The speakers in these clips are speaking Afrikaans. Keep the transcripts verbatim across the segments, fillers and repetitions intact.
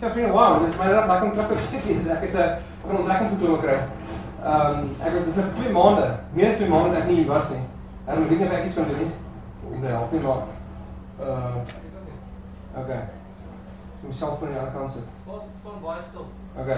Ja, vrienden, wauw, dit is my reg lekker om terug te wees. Ek het 'n ontdekking vertoon gekry. Ehm, ek was dit vir twee maande, meer as twee maande dat ek nie hier was nie. En ek weet nie of ek iets kan doen nie. Om te help nie, maar uh okay. Ek moet self van die ander kant sit. Staan staan baie stil. Okay.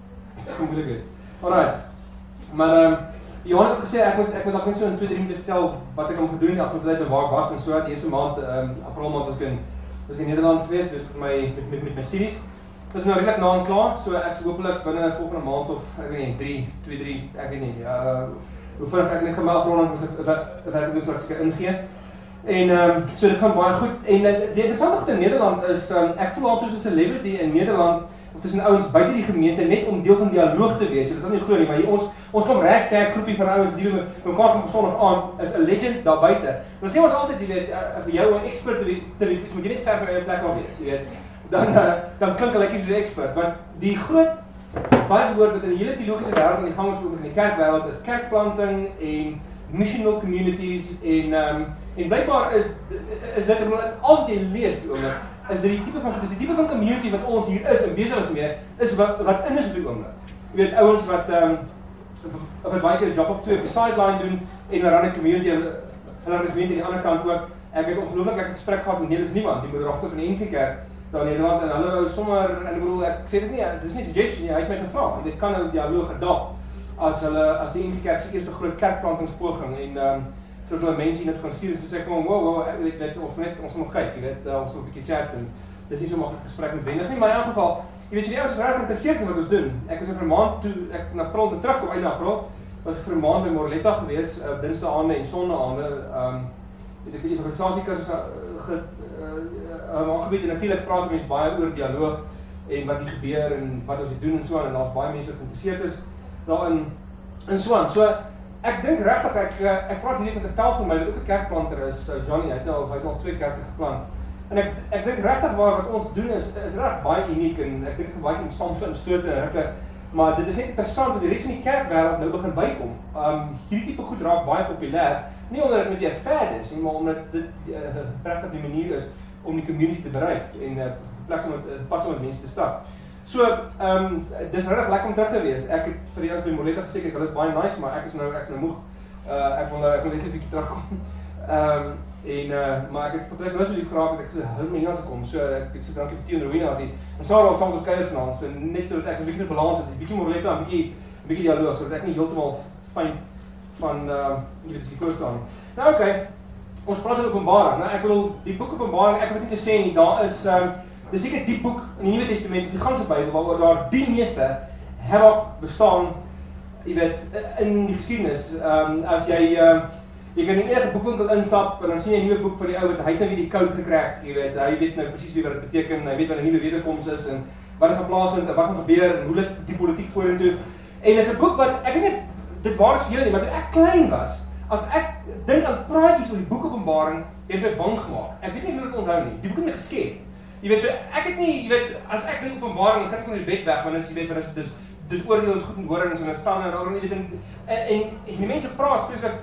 Ek kom moeilik wees. Alright. Maar ehm um, Johan het gesê ek moet ek moet dalk net so in twee drie minute vertel wat ek hom gedoen het afgelope tyd en waar ek was en so dat die eerste maand ehm um, April maand was ek in was ek in Nederland gewees, dus met my met met, met my studies. Dit is nou redelik na en klaar, so ek hopelik binne volgende maand of ek weet nie drie, twee, drie, ek weet nie. Uh hoe vinnig ek net gemeld rondom as ek werk doen straks ek ingee. En ehm um, so dit gaan baie goed en uh, die interessante ding in Nederland is um, ek voel altyd soos 'n celebrity in Nederland of tussen ouens buite die gemeente net om deel van die dialoog te wees. So, dit is nie glo nie, maar hier, ons ons kom reg kerk groepie van ouens die met mekaar op Sondag aand is 'n legend daar buite. Maar sê ons altyd jy weet uh, vir jou 'n expert te te moet jy net ver van jou plek af wees, jy weet. Dan uh, dan klink hulle like soos 'n expert, want die groot buzzword wat in die hele teologiese wêreld en die gang ons ook in die kerkwêreld is kerkplanting en missional communities en um, en blykbaar is is dit as jy lees die oomblik is dit die tipe van dis die tipe van community wat ons hier is en besig is mee is wat wat in is op die oomblik. Jy weet ouens wat ehm um, wat baie keer 'n job of twee op die sideline doen en hulle ran 'n community hulle ran 'n community aan die ander kant ook. Ek het ongelooflik lekker gesprek gehad met Nelis Niemand, die moderator van die N G Kerk daar in Nederland en hulle wou sommer en ek bedoel ek sê dit nie, dit is nie suggestion nie, hy het my gevra. Dit kan nou dialoog gedag as hulle as die N G Kerk se eerste groot kerkplantingspoging en ehm um, sodat hulle mense in dit gaan stuur, so sê ek kom, wow, wow, ek weet net ons net ons moet kyk, jy weet, uh, ons moet 'n bietjie chat en dis nie so maklik gesprek met wendig nie, maar in elk geval, jy weet jy die ouens is reg geïnteresseerd in wat ons doen. Ek was vir 'n maand toe ek na April toe terugkom uit na April, was ek vir 'n maand by Morletta gewees, uh, dinsdaande en sondaande, ehm um, weet ek die evangelisasiekursus uh, ge uh, uh, aangebied en natuurlik praat mense baie oor dialoog en wat hier gebeur en wat ons doen en so aan en daar's baie mense wat geïnteresseerd is daarin en so aan. So ek dink regtig ek ek praat hier met 'n tel van my wat ook 'n kerkplanter is, Johnny, hy het nou hy het al twee kerke geplant. En ek ek dink regtig waar wat ons doen is is reg baie uniek en ek dink baie om stampe en stote en rukke, maar dit is net interessant dat die res van die kerkwêreld nou begin bykom. Um hierdie tipe goed raak baie populêr, nie omdat dit net 'n fad is nie, maar omdat dit uh, regtig die manier is om die community te bereik en 'n uh, plek om met 'n uh, pad om met mense te stap. So, ehm um, dis regtig lekker om terug te wees. Ek het vir die ouens by Morletta gesê ek hulle is baie nice, maar ek is nou ek is nou moeg. Uh ek wil nou ek wil net 'n bietjie terugkom. Ehm um, en uh maar ek het vertrek nou so die vraag het ek gesê hou my hier toe kom. So ek ek sê dankie vir Tien Rowena dat en Sarah ook saam met ons kuier vanaand. So net sodat ek 'n bietjie balans het, 'n bietjie Morletta, 'n bietjie 'n bietjie dialoog sodat ek nie heeltemal fyn van uh jy weet die voor staan nie. Nou oké. Okay, ons praat oor Openbaring. Nou ek bedoel die boek Openbaring, ek het dit gesê nie, daar is ehm um, dis seker die boek in die Nuwe Testament, die ganse Bybel waaroor daar die meeste herop bestaan, jy weet, in die geskiedenis. Ehm um, as jy ehm uh, jy kan in enige boekwinkel instap en dan sien jy 'n nuwe boek van die ou wat hy het nou weer die code gekrak, jy weet, hy weet nou presies wat dit beteken, hy weet wat 'n nuwe wederkoms is en wat er geplaas het en wat gaan gebeur en hoe dit die politiek vorentoe. En dis 'n boek wat ek weet nie dit waar is vir julle nie, maar toe ek klein was, as ek dink aan praatjies oor die boek Openbaring, het my bang gemaak. Ek weet nie hoe dit onthou nie. Die boek het my geskep. Jy weet so ek het nie, jy weet, as ek dink Openbaring, dan gaan ek van die bed weg want as jy weet want dis dis oordeel ons goed en horings en ons tande en oor en jy weet en en, en die mense praat vreeslik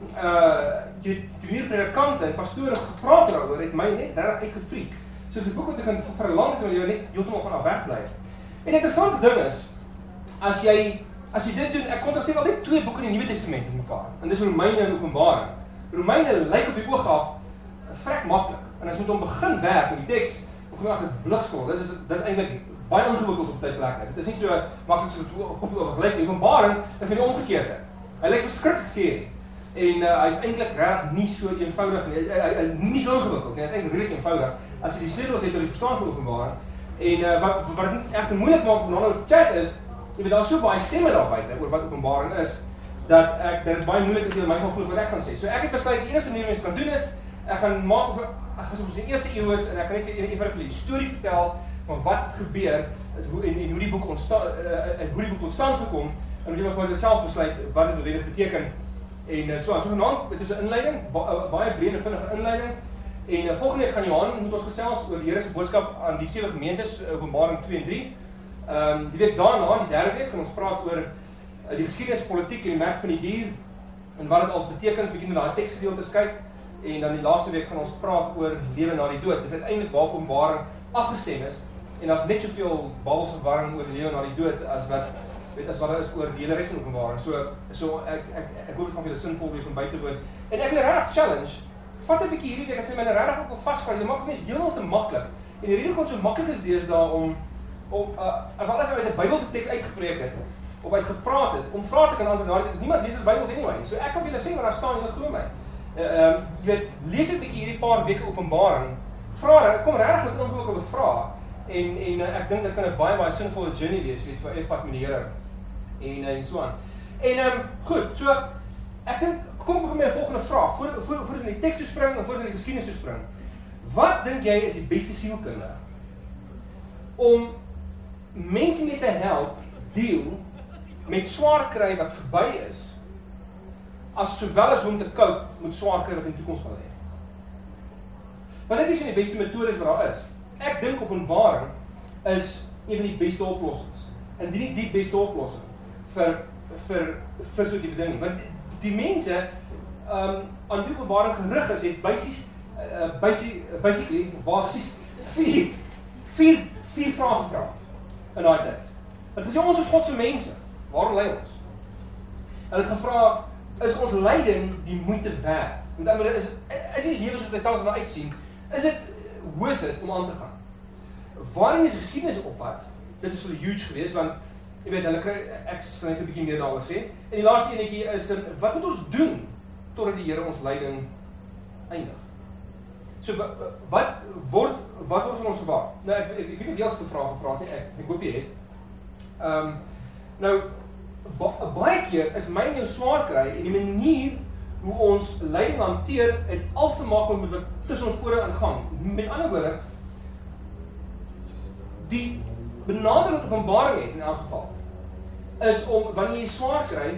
uh jy weet die manier predikante en pastore gepraat daaroor het my net regtig uitgefreak. So dis 'n boek wat ek kan vir 'n lang tyd wil jy net heeltemal van af weg bly. En die interessante ding is as jy as jy dit doen, ek kontrasteer altyd twee boeke in die Nuwe Testament met mekaar. En dis Romeine en Openbaring. Romeine lyk op die oog af vrek maklik. En as jy met hom begin werk met die teks Ek maak dit blikskol. Dit is dit is eintlik baie ingewikkeld op tyd plekke. Dit is nie so maklik so op op gelyk nie. Openbaring is vir die omgekeerde. Hy lyk verskriklik skeer. En uh, hy is eintlik reg nie so eenvoudig nie. Hy, hy, hy nie so ingewikkeld nie. Hy is eintlik regtig eenvoudig. As jy die sleutels het tot die verstaan van Openbaring en uh, wat wat dit regtig moeilik maak om nou te chat is, jy weet daar's so baie stemme daar buite oor wat Openbaring is dat ek dit baie moeilik is om my gaan glo wat ek gaan sê. So ek het besluit die eerste ding wat ek kan doen is ek gaan maak of as ons in die eerste eeu is en ek gaan net vir eenvoudig 'n storie vertel van wat gebeur hoe en, en hoe die boek ontstaan uh, en hoe die boek ontstaan gekom en hoe jy maar vir jouself besluit wat dit noodwendig beteken en uh, so aan so vanaand dit is 'n inleiding ba, uh, baie breë en vinnige inleiding en uh, volgende week gaan Johan met ons gesels oor die Here se boodskap aan die sewe gemeentes Openbaring twee en drie. Ehm um, die week daarna die derde week gaan ons praat oor uh, die geskiedenis, politiek en die merk van die dier en wat dit alles beteken, bietjie na daai teksgedeeltes kyk. En dan die laaste week gaan ons praat oor lewe na die dood. Dis uiteindelik waar Openbaring afgestem is en daar's net soveel Bybelverwarring oor die lewe na die dood as wat weet as wat daar is oor die hele res van Openbaring. So so ek ek ek hoop dit gaan vir julle sinvol wees om by te woon. En ek wil regtig challenge, vat 'n bietjie hierdie week as jy my regtig ook wil vasvra. Jy maak mense heeltemal te maklik. En die rede kom so maklik is deesdae om om uh wat as jy uit 'n Bybelse teks uitgepreek het of uitgepraat het, om vrae te kan antwoord daar. Dit is niemand lees die Bybel anyway. So ek kan vir julle sê wat daar staan, julle glo my. Ehm uh, um, jy weet, lees 'n bietjie hierdie paar weke Openbaring. Vra, kom regtig met ongelukkige vrae. En en uh, ek dink dit kan 'n baie baie sinvolle journey wees, weet vir eie pad met die Here. En en so aan. En ehm um, goed, so ek dink kom ek met my volgende vraag voor voor voor in die teks toe spring en voor in die geskiedenis toe spring. Wat dink jy is die beste sielkunde om mense mee te help deel met swaar kry wat verby is, as sowel as om te cope met swaar kry wat in die toekoms gaan lê? Want dit is een van die beste metodes wat daar is. Ek dink Openbaring is een van die beste oplossings. En die die beste oplossing vir vir vir so die bediening. Want die, die mense um aan wie Openbaring gerig is, het basies uh, basies basically basies vier vier vier vrae gevra in daai tyd. Dit is ons as God se mense. Waarom lei ons? Hulle het gevra, is ons lyding die moeite werd? Met ander woorde, is is die lewe soos dit tans nou uitsien, is dit worth it om aan te gaan? Waarin is geskiedenis op pad? Dit is vir huge geweest, want jy weet, hulle kry, ek sal net 'n bietjie meer daaroor sê. En die laaste enetjie is, wat moet ons doen totdat die Here ons lyding eindig? So, wat, wat word wat word van ons gevra? Nou, ek, ek, ek weet nie wie as die vraag gevra het nie, ek, ek hoop jy het. Um, nou, ba, baie keer is my en jou swaar kry, en die manier hoe ons lyding hanteer, het alles te maak met wat tussen ons ore aangaan. Met ander woorde, die benadering wat Openbaring het in elk geval, is om, wanneer jy swaar kry,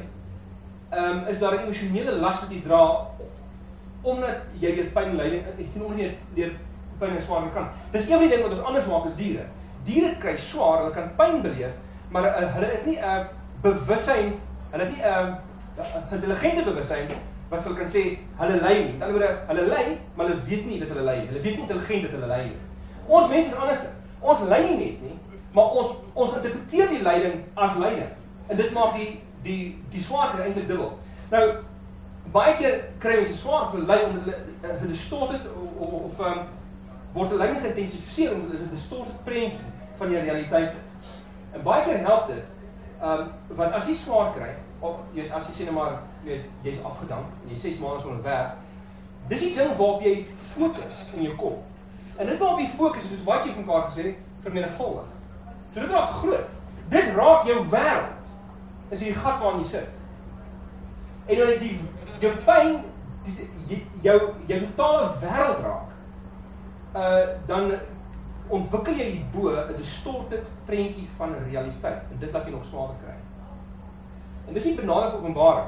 um, is daar 'n emosionele las wat jy dra, omdat jy deur pyn en lyding, en omdat jy deur pyn en swaar kan. Dis een van die dinge wat ons anders maak as diere. Diere kry swaar, hulle kan pyn beleef, maar uh, hulle het nie 'n uh, bewussyn, hulle het nie 'n uh, intelligente bewussyn, wat hulle kan sê, hulle ly nie. Met ander woorde, hulle ly, maar hulle weet nie dat hulle ly nie. Hulle weet nie intelligent dat hulle ly nie. Ons mense is anders. Ons ly nie net nie, maar ons ons interpreteer die lyding as lyding. En dit maak die die die swaar kry eintlik dubbel. Nou, baie keer kry mense swaar vir ly omdat hulle gedistort het of, of um, word die lyding geïntensifiseer omdat hulle 'n distorted prentjie van die realiteit het. En baie keer help dit, um, want as jy swaar kry, of jy weet, as jy sê nou maar, jy weet, jy's afgedank en jy ses maande sonder werk, dis die ding waarop jy fokus in jou kop. En dit waarop jy fokus, het ons baie keer van mekaar gesê, vermenigvuldig. So dit raak groot. Dit raak jou wêreld. Is die gat waarin jy sit. En wanneer die jou pyn die, jou jou totale wêreld raak, uh dan ontwikkel jy hierbo 'n distorted prentjie van 'n realiteit en dit laat jy nog swaarder kry. En dis die benadering van Openbaring.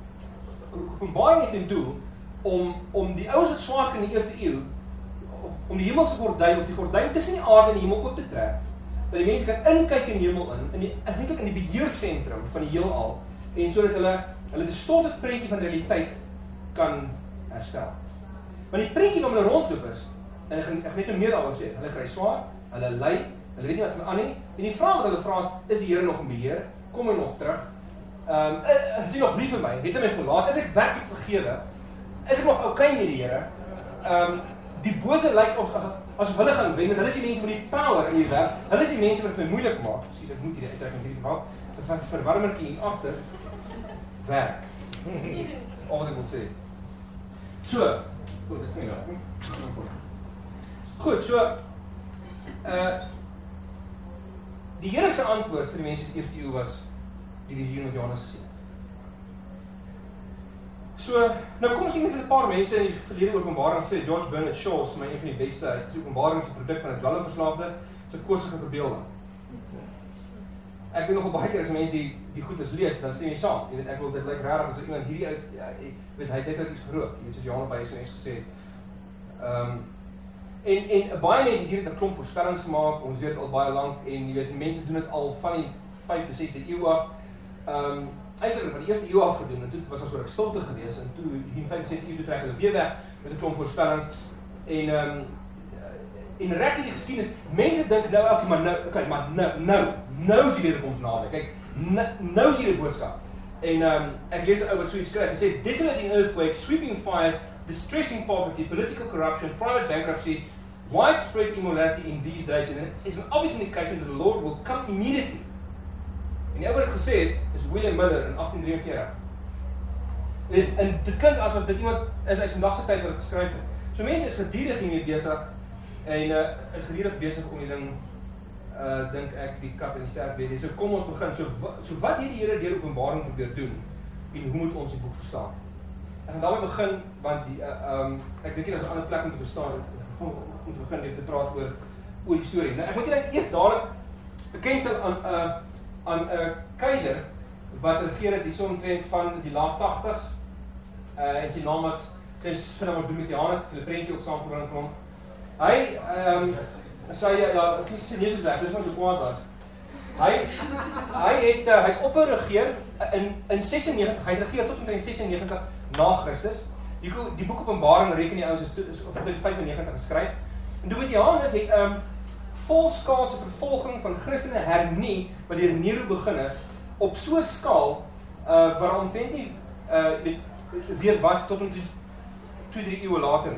Openbaring het 'n doel om om die ouens wat swaar kry in die eerste eeu, om die hemelse gordyn of die gordyn tussen die aarde en die hemel oop te trek, dat die mense kan inkyk in die hemel in, in die eintlik in die beheersentrum van die heelal, en sodat hulle hulle distorted prentjie van realiteit kan herstel. Want die prentjie wat hulle rondloop is, en ek gaan ek net meer daaroor sê, hulle kry swaar, hulle ly, hulle weet nie wat gaan aan nie, en die vraag wat hulle vra is, is die Here nog in beheer? Kom hy nog terug? Ehm, um, is hy nog lief vir my? Het hy my verlaat? Is ek werklik vergewe? Is ek nog okay met die Here? Ehm, um, die bose lyk of asof hulle gaan wen, en hulle is die mense met die power in die wêreld. Hulle is die mense wat dit moeilik maak. Skus, ek moet hierdie uittrek in hierdie geval. Vir verwarmertjie hier agter werk. Dis al wat ek wil sê. So, goed, dit is nie nou. Goed, so uh die Here se antwoord vir die mense in die eerste eeu was die visioen wat Johannes gesien het. So, nou kom ons kyk net vir 'n paar mense in die verlede Openbaring gesê, George Bernard Shaw is my een van die beste, hy het die Openbaring se produk van 'n dwelmverslaafde, so korsige verbeelding. Ek weet nogal baie keer as mense die die goed as lees, dan stem jy saam. Jy weet, ek wil dit lyk regtig as iemand hierdie uit ja, ek weet hy het net iets gerook, jy weet soos Johannes by S M S gesê het. Ehm um, en en baie mense hier het 'n klomp voorspellings gemaak, ons weet al baie lank en jy weet mense doen dit al van die vyfde, sesde eeu af. Ehm um, eintlik van die eerste eeu af gedoen en toe was daar so 'n stilte gewees en toe die vyfde, sesde eeu toe trek hulle weer weg met 'n klomp voorspellings en ehm um, en reg in die geskiedenis, mense dink nou, okay, maar nou, okay, maar nou, nou, nou is die wederkoms nader. Kyk, nou, nou is die boodskap. En um, ek lees 'n ou wat so iets skryf, hy sê, desolating earthquakes, sweeping fires, distressing poverty, political corruption, private bankruptcy, widespread immorality in these days, and it is an obvious indication that the Lord will come immediately. En die ou wat het gesê het, is William Miller in agtien drie en veertig. En, en dit klink asof dit iemand is uit vandag se tyd wat het geskryf het. So mense is gedurig hiermee besig, en uh, is gedurig besig om die ding, uh, dink ek, die kat in die sterk weet. So kom ons begin, so, so wat het die Here deur Openbaring probeer doen, en hoe moet ons die boek verstaan? Ek gaan daarmee begin, want die, uh, um, ek dink nie dat is 'n ander plek om te verstaan, ek moet begin net te praat oor, oor die storie. Nou, ek moet julle eers dadelijk bekendstel aan 'n uh, aan 'n uh, keizer, wat regeer het die omtrent van die laat tagtigs, uh, en sy naam was, sy naam was Domitianus, die prentjie ook saam gebring klomp. Hy, um, sy, ja, sy is Jezus weg, dis wat so kwaad was. Hy, hy het, uh, hy het ophou regeer, in, in sesennegentig, hy het regeer tot omtrent sesennegentig na Christus. Die, die boek Openbaring reken die ouens is, is op omtrent vyfennegentig geskryf. En Domitianus het um, volskaalse vervolging van Christene hernie, wat deur Nero begin is, op so skaal, uh, waar omtrent nie uh, weer was tot omtrent twee, drie eeuwe later.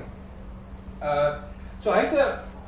Uh, so hy het,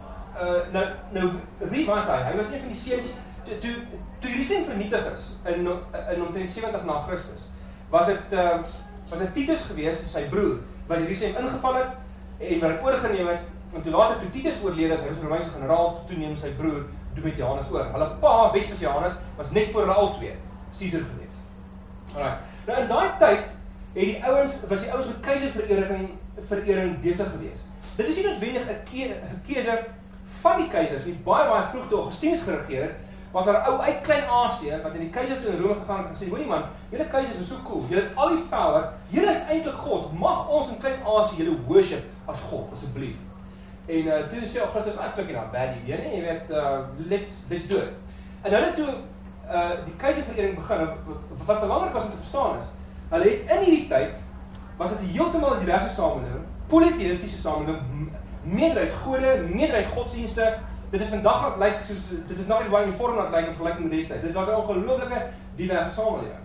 uh, nou, nou, wie was hy? Hy was een van die seuns, toe, toe, toe Jerusalem vernietig is, in, in omtrent sewentig na Christus, was het, uh, was het Titus gewees, sy broer, wat Jerusalem ingeval het, en wat het oorgeneem het, en toe later, toe Titus oorlede is, hy was een Romeinse generaal, toe neem sy broer Domitianus oor. Hulle pa, Vespasianus, was net voor hulle al twee, Caesar gewees. Alright. Nou in daai tyd, het die ouens, was die ouens met keizerverering verering besig gewees. Dit is nie noodwendig 'n keuse van die keizers, die baie baie vroeg toe Augustinus geregeer het, was daar 'n ou uit Klein-Asië, wat in die keizer toe in Rome gegaan het en gesê, hoorie man, julle keizers is so cool, julle het al die power, julle is eintlik God, mag ons in Klein-Asië julle worship as God, asseblief. En uh, toe sê Augustus, ek klink nie nou bad idee nie, jy weet, uh, let's, let's do it. En hulle toe uh, die keizerverering begin, wat belangrik was om te verstaan is, hulle het in hierdie tyd, was dit heeltemal 'n diverse samelewing, polytheïstiese samelewing, meerderheid gode, meerderheid godsdienste, dit is vandag wat lyk, soos, dit is nog nie baie uniform wat lyk in vergelyking met die tyd, dit was 'n ongelooflike diverse samelewing.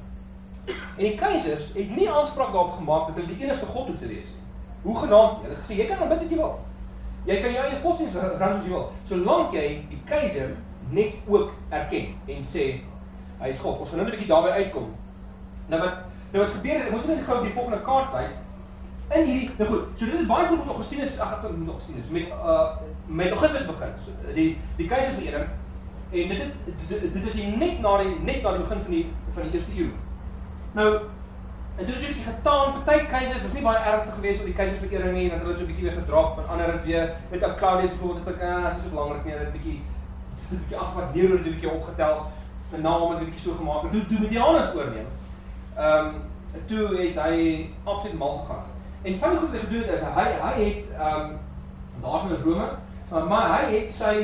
En die keizers het nie aanspraak daarop gemaak dat hulle die enigste God hoef te wees. Hoe genaamd, hulle het gesê, jy kan aanbid wat jy wil. Jy kan jou eie godsdienst ran soos jy wil, solank jy die keizer net ook erken en sê, hy is God. Ons gaan nou 'n bietjie daarby uitkom. Nou wat, nou wat gebeur is, ek moet net gou die volgende kaart wys. In hierdie, nou goed, so dit is baie vroeg Augustinus, ag, Augustinus, met, uh, met Augustus begin, so, die, die keizerverering, en dit, dit, dit is net na die, net na die begin van die, van die eerste eeuw. Nou, en toe het so 'n bietjie getaan, party keizers was nie baie ernstig geweest oor die keizersverering nie, want hulle het so 'n bietjie weer gedrop, en ander het weer, met op Claudius bijvoorbeeld, het ek, ah, dit is so belangrik nie, het bietjie, het bietjie afgewak, Nero het 'n bietjie opgetel, sy naam het 'n bietjie so gemaak, en toe Domitianus oorneem. Um, toe het hy absoluut mal gegaan. En van die goed wat hy gedoen het is, hy, hy het, um, daar van Rome, maar hy het sy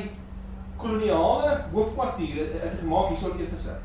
koloniale hoofdkwartier gemaak hier so in Efese.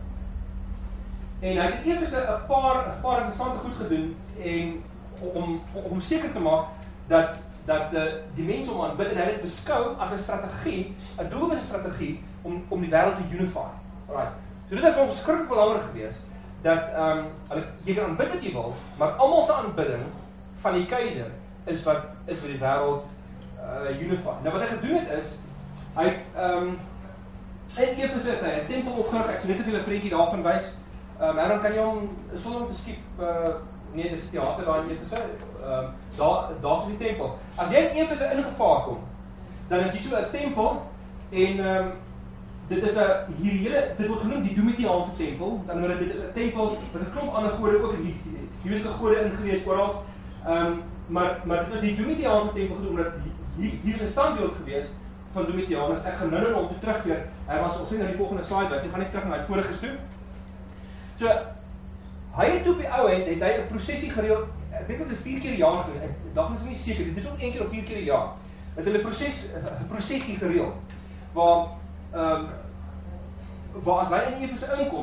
En hy het in Efese 'n paar, 'n paar interessante goed gedoen, en om, om seker te maak, dat, dat uh, die mense om aanbid, en hy het beskou as 'n strategie, 'n doelbewuste strategie, om, om die wêreld te unify. Alright. So dit is vir ons verskriklik belangrik geweest, dat um, hulle, jy kan aanbid wat jy wil, maar almal se aanbidding van die keizer is wat is wat die wêreld uh, unify. Nou wat hy gedoen het is, hy het um, in Efese het hy 'n tempel opgerig, ek sal net 'n veel prentjie daarvan wys. Um, en dan kan jy hom, sonder om te skiep, uh, nee, dis theater daar in Efese, uh, daar, daar is die tempel. As jy in Efese ingevaar kom, dan is hier so 'n tempel, en um, dit is 'n, hier hele, dit word genoem die Domitiaanse tempel, dan word dit is 'n tempel, met 'n klomp ander gode ook, hier, hier is 'n gode ingewees oral, um, maar, maar dit is die Domitiaanse tempel genoem, omdat hier, hier is 'n standbeeld gewees van Domitianus, ek gaan nou nou om te terugkeer, hy was, ons sien nou die volgende slide was, die gaan net terug na die vorige toe. So, hy het op die ou end, het hy 'n prosesie gereël, ek dink dat dit vier keer per jaar gedoen, ek daarvan is nie seker, dit is ook een keer of vier keer per jaar, het hulle proses, prosesie gereël, waar, um, waar as hy in Efese inkom,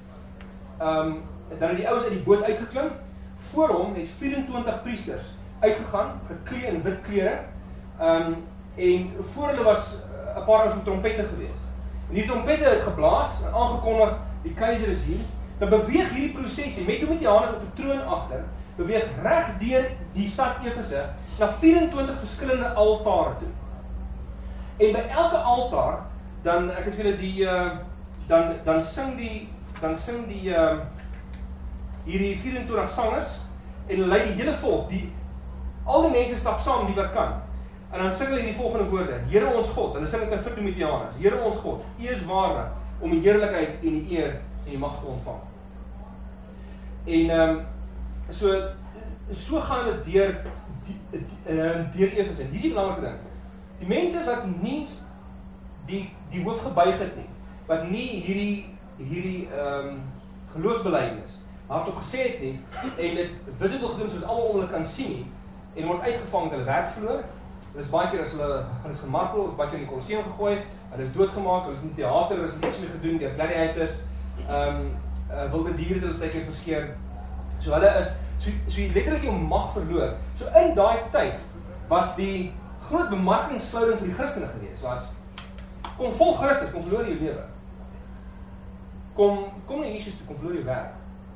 um, dan het die ouens uit die boot uitgeklim, voor hom het vyf en twintig priesters uitgegaan, geklee in wit klere, um, en voor hulle was 'n paar ouens met trompette gewees. En die trompette het geblaas en aangekondig die keiser is hier. Dan beweeg hierdie prosesie met Domitianus op 'n troon agter, beweeg reg deur die stad Efese na vyf-en-twintig verskillende altare toe. En by elke altaar dan ek het vir julle die uh, dan dan sing die dan sing die uh, hierdie vyf-en-twintig sangers en hulle lei die hele volk, die al die mense stap saam die wat kan. En dan sing hulle hierdie volgende woorde: Here ons God, hulle sing dit in vir Domitianus. Here ons God, U is waardig om die heerlikheid en die eer en die mag te ontvang. En ehm um, so so gaan hulle deur die, uh, deur Efese. Hier is die belangrike ding. Die mense wat nie die die hoof gebuig het nie, wat nie hierdie hierdie ehm um, geloofsbelijdenis hardop gesê het nie en dit visible gedoen sodat almal om hulle kan sien nie en word uitgevang met hulle werk verloor. Dit is baie keer as hulle hulle is gemartel, is baie keer in die Kolosseum gegooi, hulle is doodgemaak, hulle is in teater, hulle is niks meer gedoen deur gladiators, ehm um, uh, wilde diere het hulle tydjie verskeer. So hulle is so so letterlik jou mag verloor. So in daai tyd was die groot bemarkingslouding vir die Christene gewees was kom volg Christus, kom verloor jou lewe. Kom kom na Jesus toe, kom verloor jou werk.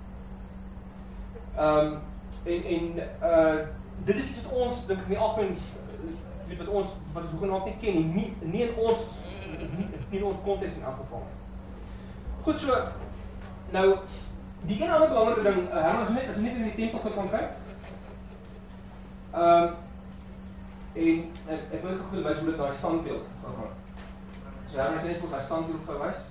Ehm um, en en uh dit is iets wat ons dink ek nie algemeen weet wat ons wat ons hoegenaamd nie ken nie, nie in ons nie, nie in ons konteks in elk geval nie. Goed so. Nou die een ander belangrike ding, uh, Herman is net as net in die tempel gekom kyk. Ehm um, en ek, ek wil gou wys hoe dit daai standbeeld gaan. So Herman het net vir daai standbeeld gewys.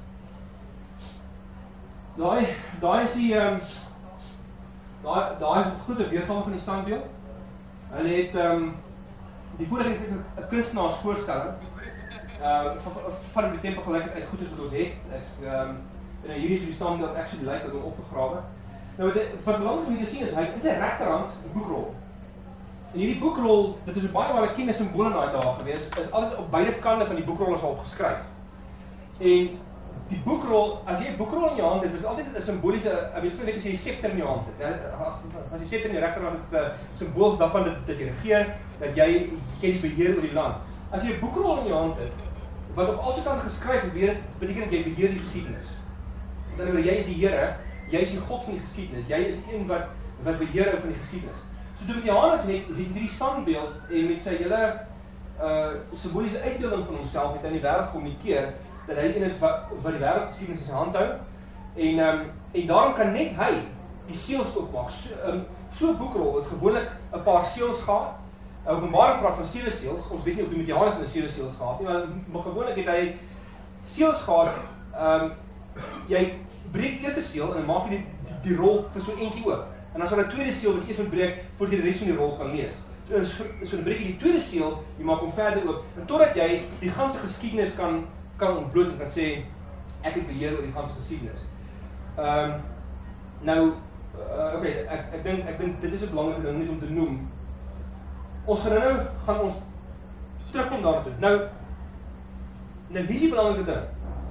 Daai daai is die ehm um, daai daai is 'n groot weergawe van die standbeeld. Hulle het ehm um, die vorige is 'n kunstenaarsvoorstelling uh van, van die tempel gelyk uit goed as wat ons het. Ek ehm um, en hierdie is die standbeeld actually lyk dat hom opgegrawe. Nou wat belangrik om te sien is hy het in sy regterhand 'n boekrol. En hierdie boekrol, dit is 'n baie baie bekende simbool in daai dae gewees, is altyd op beide kante van die boekrol is al opgeskryf. En die boekrol, as jy 'n boekrol in jou hand het, is altyd 'n simboliese, ek weet net as jy 'n scepter in jou hand het. As jy scepter in jou regterhand het, 'n simbool daarvan dat dat jy regeer, dat jy jy die beheer oor die land. As jy 'n boekrol in jou hand het wat op altyd kan geskryf word, beteken dat jy beheer die geskiedenis. Met ander woorde, jy is die Here, jy is die God van die geskiedenis. Jy is die een wat wat beheer van die geskiedenis. So Domitianus het hierdie standbeeld en met sy hele uh simboliese uitbeelding van homself het aan die wêreld kommunikeer dat hy een is wat wat die wêreldgeskiedenis in sy hand hou. En ehm um, en daarom kan net hy die seels oopmaak. So 'n um, so 'n boekrol het gewoonlik 'n paar seels gehad. Openbaring praat van sewe seels. Ons weet nie of Domitianus in 'n sewe seels gehad nie, maar, maar gewoonlik het hy seels gehad. Ehm um, jy breek die eerste seël en dan maak jy die, die, die rol vir so eentjie oop. En dan sal 'n tweede seël wat jy eers moet breek voordat jy die res van die rol kan lees. So, so, so dan breek jy die tweede seël, jy maak hom verder oop en totdat jy die ganse geskiedenis kan kan ontbloot en kan sê ek het beheer oor die ganse geskiedenis. Ehm um, nou uh, okay, ek ek dink ek dink dit is 'n belangrike ding net om te noem. Ons gaan nou gaan ons terugkom daartoe. Nou nou wie is die belangrike ding?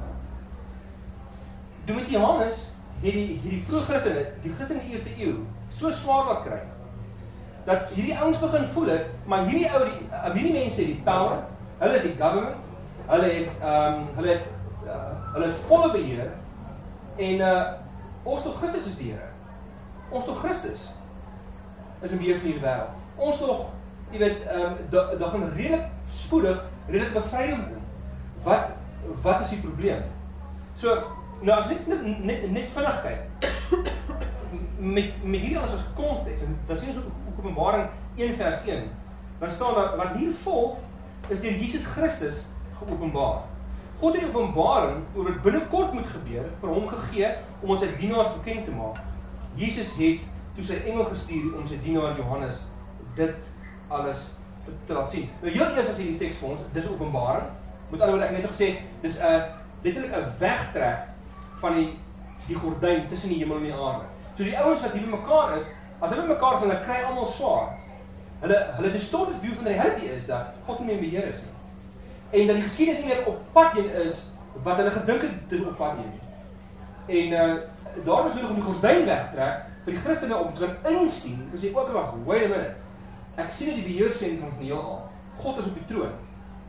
Domitianus het die hierdie vroeë Christene, die Christene in die eerste eeu, so swaar laat kry dat hierdie ouens begin voel het, maar hierdie ou die hierdie mense het die power, hulle is die government, hulle het ehm um, hulle het uh, hulle het volle beheer en uh ons tog Christus is die Here. Ons tog Christus is in beheer van hierdie wêreld. Ons tog, jy weet, ehm um, daar da gaan redelik spoedig redelik bevryding kom. Wat wat is die probleem? So nou as net net net, net vinnig kyk met met hierdie alles as konteks en dan sien ons ook Openbaring een vers een. Dan staan daar wat hier volg is deur Jesus Christus geopenbaar. God het die openbaring oor wat binnekort moet gebeur vir hom gegee om ons sy dienaars bekend te maak. Jesus het toe sy engel gestuur om sy dienaar Johannes dit alles te, te laat sien. Nou heel eers as jy die teks vir ons, dis Openbaring. Met ander woorde ek net gesê, dis 'n letterlik 'n wegtrek van die die gordyn tussen die hemel en die aarde. So die ouens wat hier by mekaar is, as hulle mekaar is, hulle kry almal swaar. Hulle hulle distorted view van die reality is dat God nie meer beheer is nie. En dat die geskiedenis nie meer op pad heen is wat hulle gedink het dis op pad heen. En uh daar is nodig om die gordyn wegtrek vir die Christene om te kan insien, en sê ook wag, wait a minute. Ek sien dat die beheersentrum van die heelal. God is op die troon.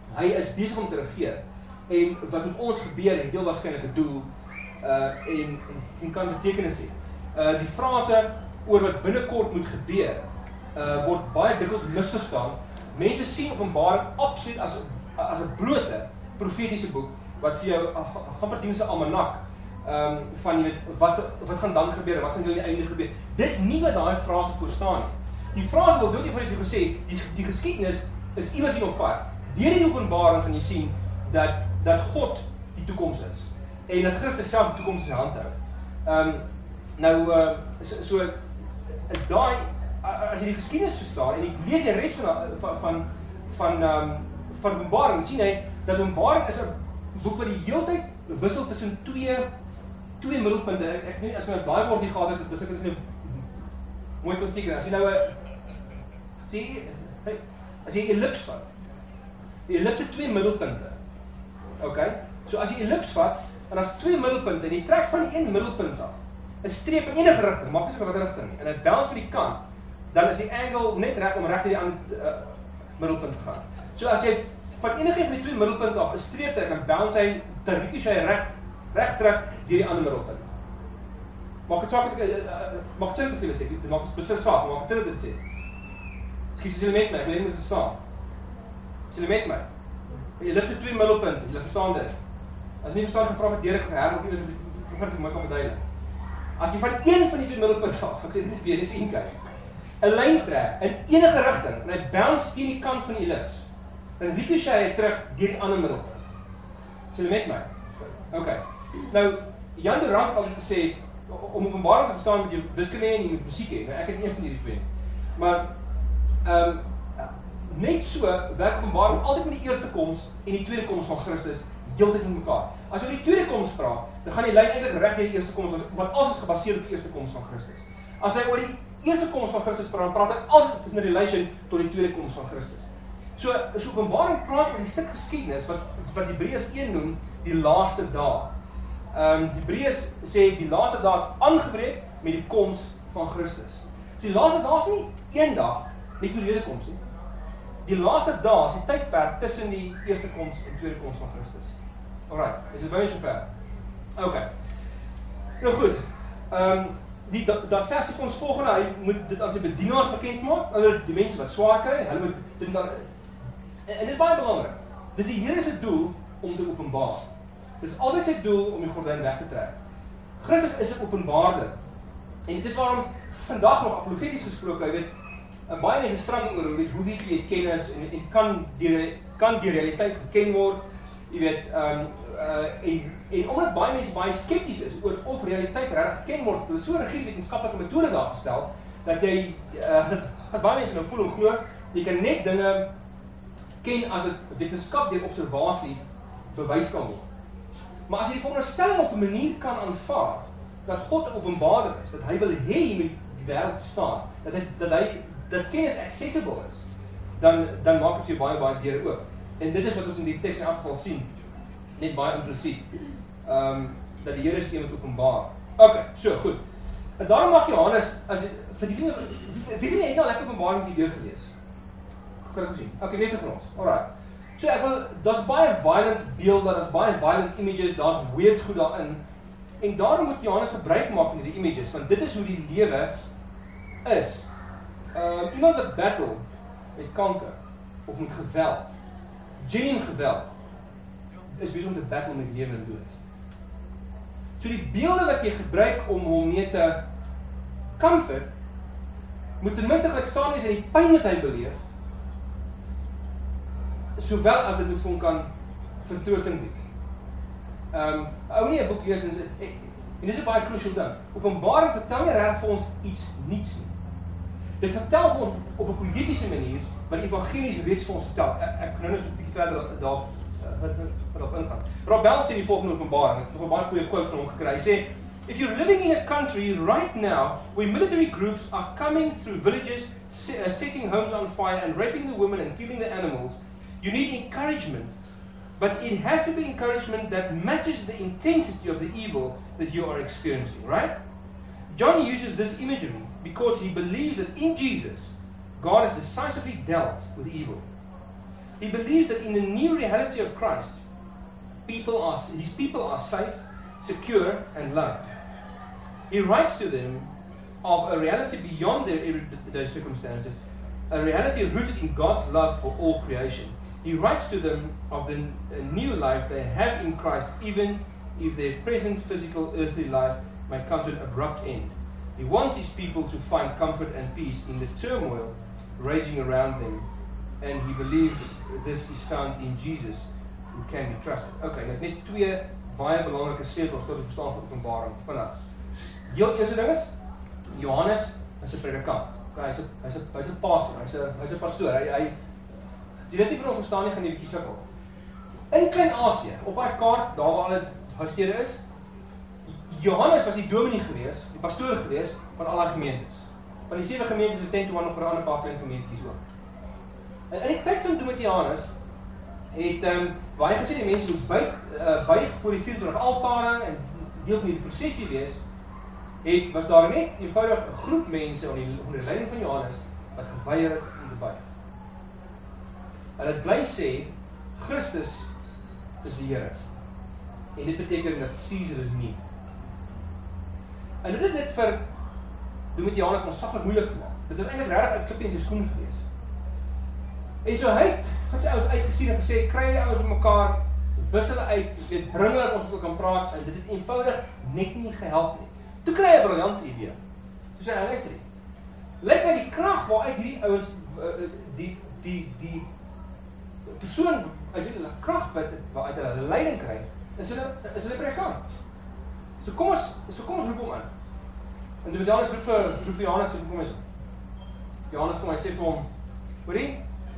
Hy is besig om te regeer. En wat met ons gebeur, het heel waarskynlik 'n doel uh, en, en kan betekenis hê. Uh, die frase oor wat binnekort moet gebeur, uh, word baie dikwels misverstaan. Mense sien Openbaring absoluut as, as 'n blote profetiese boek, wat vir jou amper dien as 'n almanak, um, van jy weet, wat, wat gaan dan gebeur, wat gaan in die einde gebeur. Dis nie wat daai frase voorstaan nie. Die frase wil dood van jy gesê, die, die geskiedenis is iewers hier op pad. Deur die Openbaring gaan jy sien, dat, dat God die toekoms is, en dat Christus self die toekoms in sy hand hou. Um, nou, uh, so, so daai, as jy die geskiedenis verstaan, en ek lees die rest van, van, van, van, um, van Openbaring, sien hy, dat Openbaring is 'n boek wat die hele tyd wissel tussen twee, twee middelpunte. Ek, ek weet, as jy nou baie woord hier gehad het, dus ek het nou mooi kon teken, as jy nou, as jy, as jy ellips vat, die ellips het twee middelpunte, ok, so as jy ellips vat, en as twee middelpunte, en jy trek van die een middelpunt af, 'n streep in enige rigting, maak nie so wat rigting nie, en dit bounce vir die kant, dan is die angle net reg om reg na die ander uh, middelpunt te gaan. So as jy van enige van die twee middelpunte af 'n streep trek, dan bounce hy terwyl hy reg reg terug deur die ander middelpunt. Maak dit saak, uh, uh, maak dit sin te veel sê, dit maak spesifiek saak, maak dit sin dit sê. Skus as jy met my, ek wil net verstaan. As jy met my, jy lig vir twee middelpunte, jy verstaan dit. As jy nie verstaan, gevra met Derek of Herm of iemand wat vir my kan verduidelik. As jy van een van die twee middelpunte af, ek sê dit weer net vir een kyk, 'n lyn trek in enige rigting en hy bounce teen die kant van die ellips, dan ricochet hy terug deur die ander middelpunt. Sê jy met my? OK. Nou Jan de Rand het altyd gesê om Openbaring te verstaan met jou wiskunde en jy moet musiek hê. Nou ek het nie een van hierdie twee. Maar ehm um, net so werk Openbaring altyd met die eerste koms en die tweede koms van Christus heeltyd met mekaar. As jy oor die tweede koms praat, dan gaan die lyn eintlik reg deur die eerste koms, want alles is gebaseer op die eerste koms van Christus. As hy oor die eerste koms van Christus praat, praat hy altyd in relation tot die tweede koms van Christus. So, so Openbaring praat oor die stuk geskiedenis wat wat Hebreërs een noem die laaste dae. Ehm um, Hebreërs sê die laaste dae het aangebreek met die koms van Christus. So die laaste dae is nie een dag net voor die tweede koms nie. Die laaste dae is die tydperk tussen die eerste koms en tweede koms van Christus. Alright, is dit baie sover? OK. Nou goed. Ehm um, die daai vers vir ons volgende, hy moet dit aan sy bedienaars bekend maak, ander die mense wat swaar kry, hulle moet dit dan en, en dit is baie belangrik. Dis die Here se doel om te openbaar. Dis altyd sy doel om die gordyn weg te trek. Christus is 'n openbaarder. En dit is waarom vandag nog apologeties gesproke, jy weet, en baie mense strand oor weet hoe weet jy kennis en, en kan die kan die realiteit geken word. Jy weet, ehm um, uh, en en omdat baie mense baie skepties is oor of realiteit regtig geken word, hulle so 'n regte wetenskaplike metode daar gestel dat jy uh, dat baie mense nou voel en glo jy kan net dinge ken as dit wetenskap deur observasie bewys kan word. Maar as jy die veronderstelling op 'n manier kan aanvaar dat God 'n openbaarder is, dat hy wil hê jy moet die wêreld verstaan, dat hy dat hy dat kennis accessible is, dan dan maak dit vir baie baie deure oop. En dit is wat ons in die teks in elk geval sien, net baie implisiet. Ehm um, dat die Here is een wat openbaar. OK, so goed. En daarom maak Johannes as vir die vir die het nou lekker Openbaring die deur gelees. Kan ek sien? OK, wees dit vir ons. Alright. So ek wil daar's baie violent beelde, daar's baie violent images, daar's weird goed daarin. En daarom moet Johannes gebruik maak van hierdie images, want dit is hoe die lewe is. Ehm um, iemand wat battle met kanker of met geweld, genuine geweld, is besig om te battle met lewe en dood. So die beelde wat jy gebruik om hom mee te comfort, moet ten minste gelyk staan wees in die pyn wat hy beleef, sowel as dit moet vir hom kan vertroosting bied. Ehm um, ou nie 'n boek lees en en dis 'n baie crucial ding. Openbaring vertel nie reg vir ons iets niets nie. Dit vertel vir ons op 'n poëtiese manier wat die evangelies reeds vir ons vertel. Ek, ek kan nou net so 'n bietjie verder daar wat wat op ingaan. Rob Bell sê die volgende Openbaring, ek het nog 'n baie goeie quote van hom gekry. Hy sê, "If you're living in a country right now where military groups are coming through villages, setting homes on fire and raping the women and killing the animals, you need encouragement. But it has to be encouragement that matches the intensity of the evil that you are experiencing," right? John uses this imagery because he believes that in Jesus, God has decisively dealt with evil. He believes that in the new reality of Christ, people are, his people are safe, secure, and loved. He writes to them of a reality beyond their everyday circumstances, a reality rooted in God's love for all creation. He writes to them of the new life they have in Christ, even if their present physical earthly life may come to an abrupt end. He wants his people to find comfort and peace in the turmoil raging around them, and he believes this is found in Jesus, who can be trusted. Okay, nou net twee baie belangrike sleutels tot die verstaan van Openbaring vanaf. Heel eerste ding is, Johannes is 'n predikant. Okay, hy's 'n hy's 'n hy's 'n pastor, hy's 'n hy's 'n pastoor. Hy hy as jy dit nie van hom verstaan nie, gaan jy bietjie sukkel. In Klein-Asië, op daai kaart, daar waar al die huisstede is, Johannes was die dominee gewees, die pastoor gewees van al die gemeentes. Van die sewe gemeentes het ten toe nog vir 'n ander paar klein gemeentetjies ook. En in die tyd van Timoteanus het ehm um, baie gesê die mense moet buig uh, buig voor die vierentwintig altare en deel van die prosesie wees. Het was daar net eenvoudig 'n groep mense onder die, onder die leiding van Johannes wat geweier het om te buig. Hulle het bly sê Christus is die Here. En dit beteken dat Caesar is nie. En dit het dit vir Timoteanus ontsaglik moeilik gemaak. Dit was eintlik regtig 'n klip in sy skoen gewees. En so hy het van sy ouens uitgesien en gesê, kry die ouens met mekaar, wissel hulle uit, weet, bring hulle dat ons met hulle kan praat, en dit het eenvoudig net nie gehelp nie. Toe kry hy 'n briljante idee. Toe sê hy, luister nie. Lyk my die krag waaruit hierdie ouens die die die persoon uit wie hulle krag put, waaruit hulle leiding kry, is hulle is hulle predikant. So kom ons so kom ons roep hom in. En toe Johannes roep vir roep vir Johannes en kom eens. Johannes kom hy sê vir hom, hoorie,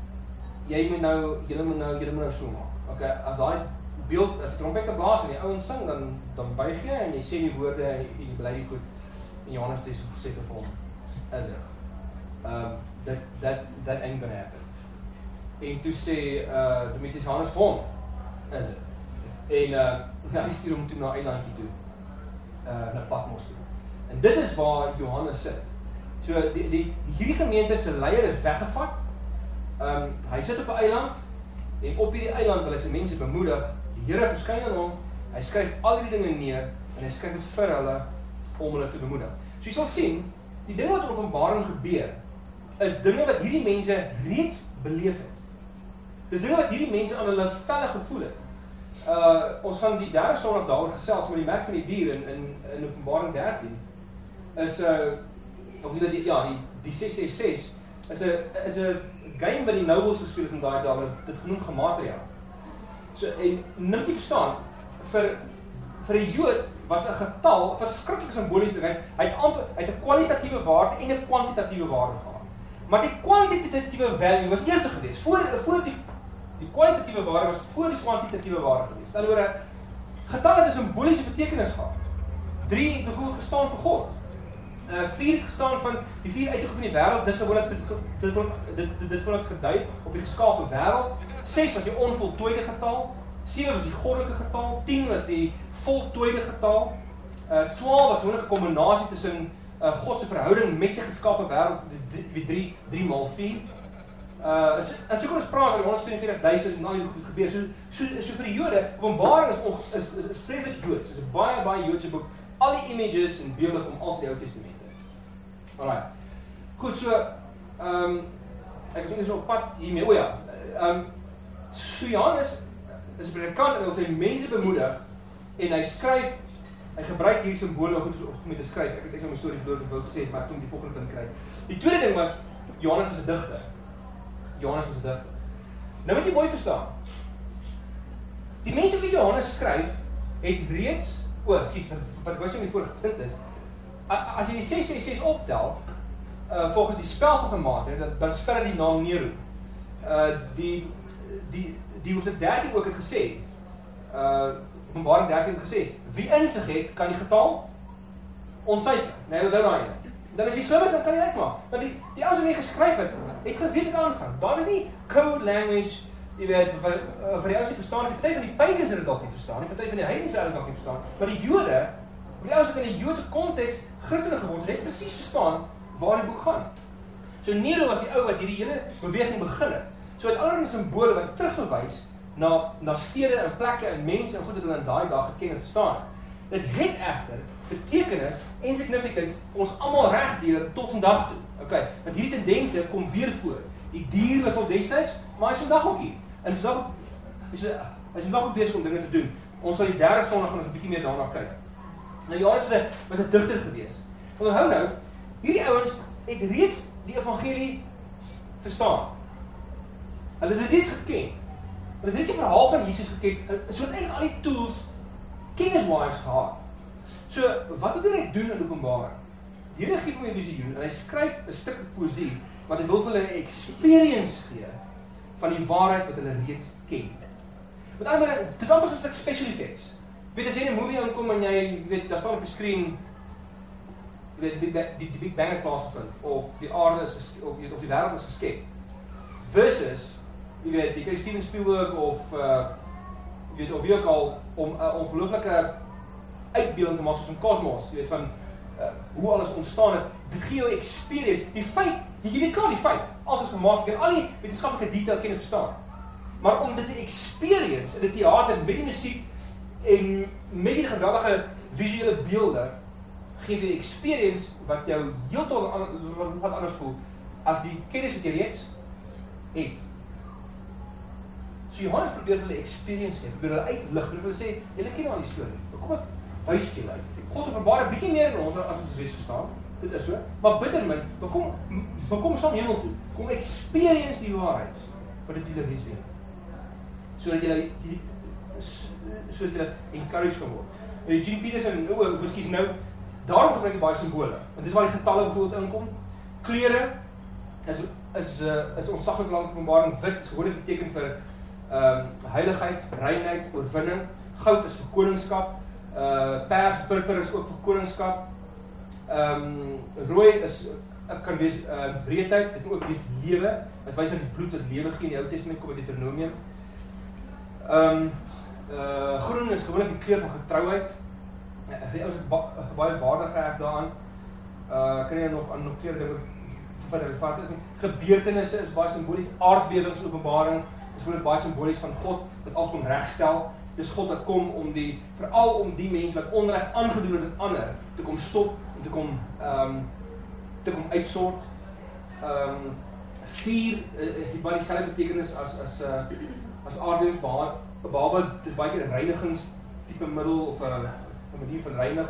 jy moet nou, julle moet nou, julle moet nou so maak. Okay, as daai beeld, as die trompette blaas en die ouens sing, dan dan buig jy en jy sê die woorde en jy, jy bly die goed. En Johannes het so gesê vir hom, is dit. Um that that that ain't gonna happen. En toe sê uh Demetrius Johannes vir hom, is dit. En uh hy stuur hom toe na eilandjie toe. Uh na Patmos toe. En dit is waar Johannes sit. So die die hierdie gemeente se leier is weggevat. Um hy sit op 'n eiland en op hierdie eiland wil hy sy mense bemoedig. Die Here verskyn aan hom. Hy skryf al die dinge neer en hy skryf dit vir hulle om hulle te bemoedig. So jy sal sien, die dinge wat in Openbaring gebeur is dinge wat hierdie mense reeds beleef het. Dis dinge wat hierdie mense aan hulle velle gevoel het. Uh ons gaan die derde Sondag daaroor gesels met die merk van die dier in in in Openbaring dertien. Is uh of nie die ja, die die ses ses ses is 'n is 'n game wat die Nobles gespeel het in daai dae, dit genoem Gematria. So en moet jy verstaan, vir vir 'n Jood was 'n getal verskriklik simbolies ding. Hy het amper hy het 'n kwalitatiewe waarde en 'n kwantitatiewe waarde gehad. Maar die kwantitatiewe value was eers gewees voor voor die die kwalitatiewe waarde was voor die kwantitatiewe waarde gewees. In ander woorde, getalle het 'n simboliese betekenis gehad. drie het byvoorbeeld gestaan vir God. Uh, vier het gestaan van die vier uitdrukkinge van die wêreld, dis gewoonlik dit dit dit dit word gedui op die geskaapte wêreld. ses was die onvoltooide getal, sewe was die goddelike getal, tien was die voltooide getal. Uh twaalf was gewoonlik 'n kombinasie tussen uh, God se verhouding met sy geskaapte wêreld, die drie drie maal vier. Uh as jy kon ons praat oor honderdvyfenveertig duisend en al die goed gebeur. So so so vir die Jode, Openbaring is is is, is vreeslik Joods. Dit is 'n baie baie Joodse boek. Al die images en beelde kom als die Ou Testament. Alright. Goed, so ehm um, ek is nie so op pad hiermee. O ja. Ehm um, so Johannes is 'n predikant en hy wil sy mense bemoedig en hy skryf, hy gebruik hier simbole om om te skryf. Ek het ek nou my storie verloor wou gesê, maar ek moet die volgende punt kry. Die tweede ding was Johannes was 'n digter. Johannes was 'n digter. Nou moet jy mooi verstaan. Die mense wie Johannes skryf het reeds, o, ekskuus, wat ek wou sê met die vorige punt is, as jy die ses ses ses optel, uh, volgens die spel van Gematria, dan, dan spel hy die naam Nero. Uh, die, die, die Hoofstuk dertien ook het gesê, uh, Openbaring dertien het gesê, wie insig het, kan die getal ontsyfer. Nee, dat daar een. Dan is die slimmers, dan kan jy uitmaak. Want die, die ouens wat nie geskryf het, het geweet wat aangaan. Daar is nie code language, jy weet, vir, vir die ouens nie verstaan, die party van die pagans het dit dalk nie verstaan, die party van die heidens het dit dalk nie verstaan, maar die Jode, die ouens wat in die Joodse konteks Christene geword het, het presies verstaan waar die boek gaan. So Nero was die ou wat hierdie hele beweging begin het. So het allerlei simbole wat terugverwys na, na stede en plekke en mense en goed wat hulle in daai dag geken en verstaan. Dit het egter betekenis en significance vir ons almal regdeur tot vandag toe. Okay, want hierdie tendense kom weer voor. Die dier was al destyds, maar hy is vandag ook hier. En vandag is hy is vandag ook besig om dinge te doen. Ons sal die derde Sondag gaan ons 'n bietjie meer daarna kyk. Nou Johannes was 'n digter gewees. Want onthou nou, hierdie ouens het reeds die evangelie verstaan. Hulle het dit reeds geken. Hulle het reeds die verhaal van Jesus geken. So het eintlik al die tools kenniswise gehad. So wat probeer hy doen in Openbaring? Die Here gee hom 'n visioen en hy skryf 'n stuk poesie wat hy wil vir hulle 'n experience gee van die waarheid wat hulle reeds ken. Met ander woorde, dit is amper soos 'n stuk special effects. Weet as jy in 'n movie aankom en jy weet daar staan op die skerm jy weet die die, die Big Bang het plaasgevind of die aarde is of jy weet of die wêreld is geskep. Versus jy weet jy kyk Steven Spielberg of uh jy weet of wie ook al om 'n uh, ongelooflike uitbeelding te maak soos 'n kosmos, jy weet van uh, hoe alles ontstaan het. Dit gee jou experience. Die feit, jy weet klaar die feit, alles is gemaak, jy kan al die wetenskaplike detail ken en verstaan. Maar om dit te experience in die theater met die musiek en met die geweldige visuele beelde gee jy 'n experience wat jou heeltemal wat anders voel as die kennis wat jy reeds het. So Johannes probeer hulle experience gee, probeer hulle uitlig, probeer hulle sê, julle ken al die storie. Kom ek wys julle uit. God openbaar 'n bietjie meer in ons as ons reeds verstaan. Dit is so. Maar bittermin, maar kom maar kom saam hemel toe. Kom experience die waarheid wat dit julle reeds weet. Sodat julle sodat julle encouraged kan word. Eugene Peterson, nou, miskien nou, daarom gebruik hy baie simbole. Want dis waar die getalle byvoorbeeld inkom. Kleure is is uh, is ontsaglik lank Openbaring. Wit is gewoonlik beteken vir ehm um, heiligheid, reinheid, oorwinning. Goud is vir koningskap. Uh pers, purper is ook vir koningskap. Ehm um, rooi is kan wees uh, wreedheid, dit kan ook wees lewe. Dit wys aan die bloed wat lewe gee in die Ou Testament kom uit Deuteronomium. Ehm um, uh groen is gewoonlik die kleur van getrouheid. Die ouens het ba baie waarde geheg daaraan. Uh kan jy nog aan noteer dinge wat relevant is. Gebeurtenisse is baie simbolies. Aardbewings, Openbaring is gewoonlik baie simbolies van God wat alles kom regstel. Dis God wat kom om die veral om die mense wat onreg aangedoen het aan ander te kom stop en te kom ehm um, te kom uitsort. Ehm um, vier het baie dieselfde betekenis as as uh, as aardbewings behalwe behalwe dis baie keer 'n reinigings tipe middel of 'n 'n manier van reinig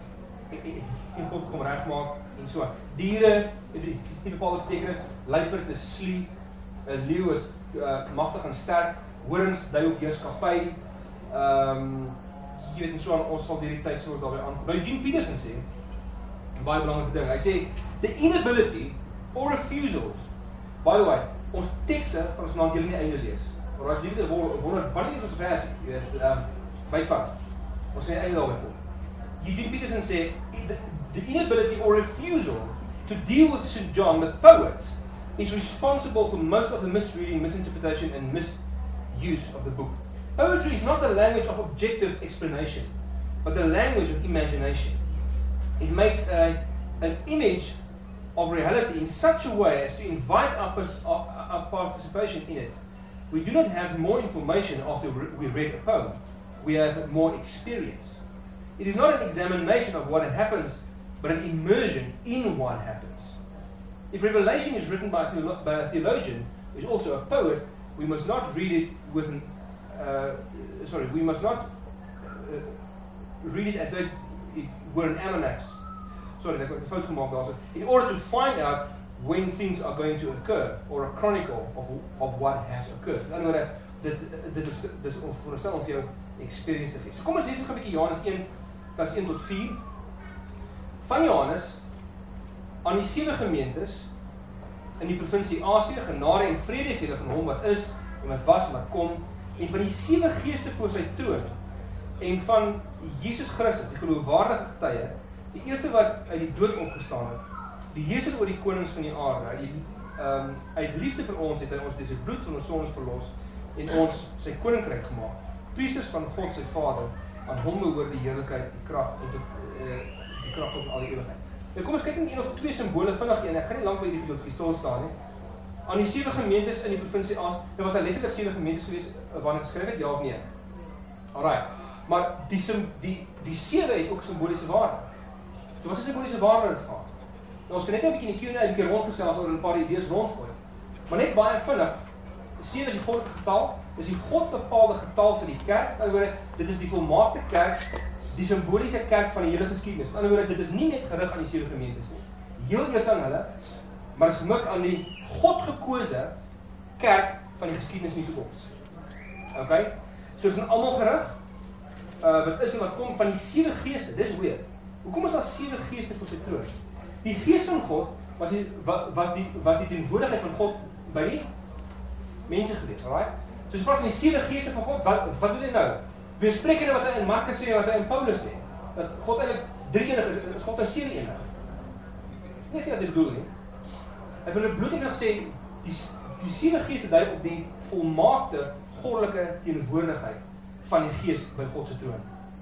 en kom kom regmaak en so. Diere het die bepaalde betekenis. Luiperd is slie, 'n leeu is uh, magtig en sterk, horings dui op heerskappy. Ehm um, jy weet en so aan ons sal deur die tyd soos daarby aankom. Nou Eugene Peterson sê 'n baie belangrike ding. Hy sê the inability or refusal. By the way, ons tekste van ons naam jy nie einde lees. Maar as jy dit word word wanneer is ons vers, jy weet, ehm um, byt vas. Ons gaan einde daarby kom. Eugene Peterson sê the, the inability or refusal to deal with Saint John the poet is responsible for most of the misreading, misinterpretation and misuse of the book. Poetry is not the language of objective explanation, but the language of imagination. It makes a, an image of reality in such a way as to invite our, our, our participation in it. We do not have more information after we read a poem. We have more experience. It is not an examination of what happens, but an immersion in what happens. If Revelation is written by a, theolo by a theologian, who is also a poet, we must not read it with an Uh, sorry, we must not uh, read it as though it were an almanac. Sorry, ek het 'n fout gemaak daarso. In order to find out when things are going to occur, or a chronicle of of what has occurred. In other words, dit dit is dis om voorstel om vir jou experience te gee. So kom ons lees net 'n bietjie Johannes een vers een tot vier. Van Johannes aan die sewe gemeentes in die provinsie Asië, genade en vrede vir julle van hom wat is en wat was en wat kom, en van die sewe geeste voor sy troon, en van Jesus Christus, die geloofwaardige getuie, die eerste wat uit die dood opgestaan het, die heerser oor die konings van die aarde, uit, die, um, uit liefde vir ons het hy ons deur sy bloed van ons sondes verlos, en ons sy koninkryk gemaak, priesters van God sy Vader, aan hom behoort die heerlikheid, die krag, en tot, uh, die krag tot al die ewigheid. Nou kom ons kyk in een of twee simbole vinnig een, ek gaan nie lang by die gedeelte stil staan nie, aan die sewe gemeentes in die provinsie Asia. Dit was letterlik sewe gemeentes gewees wanneer geskryf het, ja of nee? Alright. Maar die die die sewe het ook simboliese waarde. So wat is simboliese waarde daarvan? Nou ons kan net 'n bietjie in die Q en A 'n bietjie rondgesels oor 'n paar idees rondgooi. Maar net baie vinnig, sewe is die goddelike getal, dis die God bepaalde getal vir die kerk. In ander woorde, dit is die volmaakte kerk, die simboliese kerk van die hele geskiedenis. In ander woorde, dit is nie net gerig aan die sewe gemeentes nie. Heel eers aan hulle, maar is gemik aan die God gekose kerk van die geskiedenis in die toekoms. Okay? So is in almal gerig. Uh, wat is en wat kom van die sewe geeste, dis weird. Hoekom is daar sewe geeste voor sy troon? Die gees van God was die, was die, was die teenwoordigheid van God by die mense gewees, alright? So as jy praat van die sewe geeste van God, wat, wat wil jy nou? Weersprekende wat hy in Markus sê, wat hy in Paulus sê, dat God eintlik drie enig is, is God nou sewe enig. Dis nie wat hy bedoel nie. Hy wil bloedlik sê, die, die sewe geeste dui op die volmaakte, goddelike teenwoordigheid van die gees by God se troon.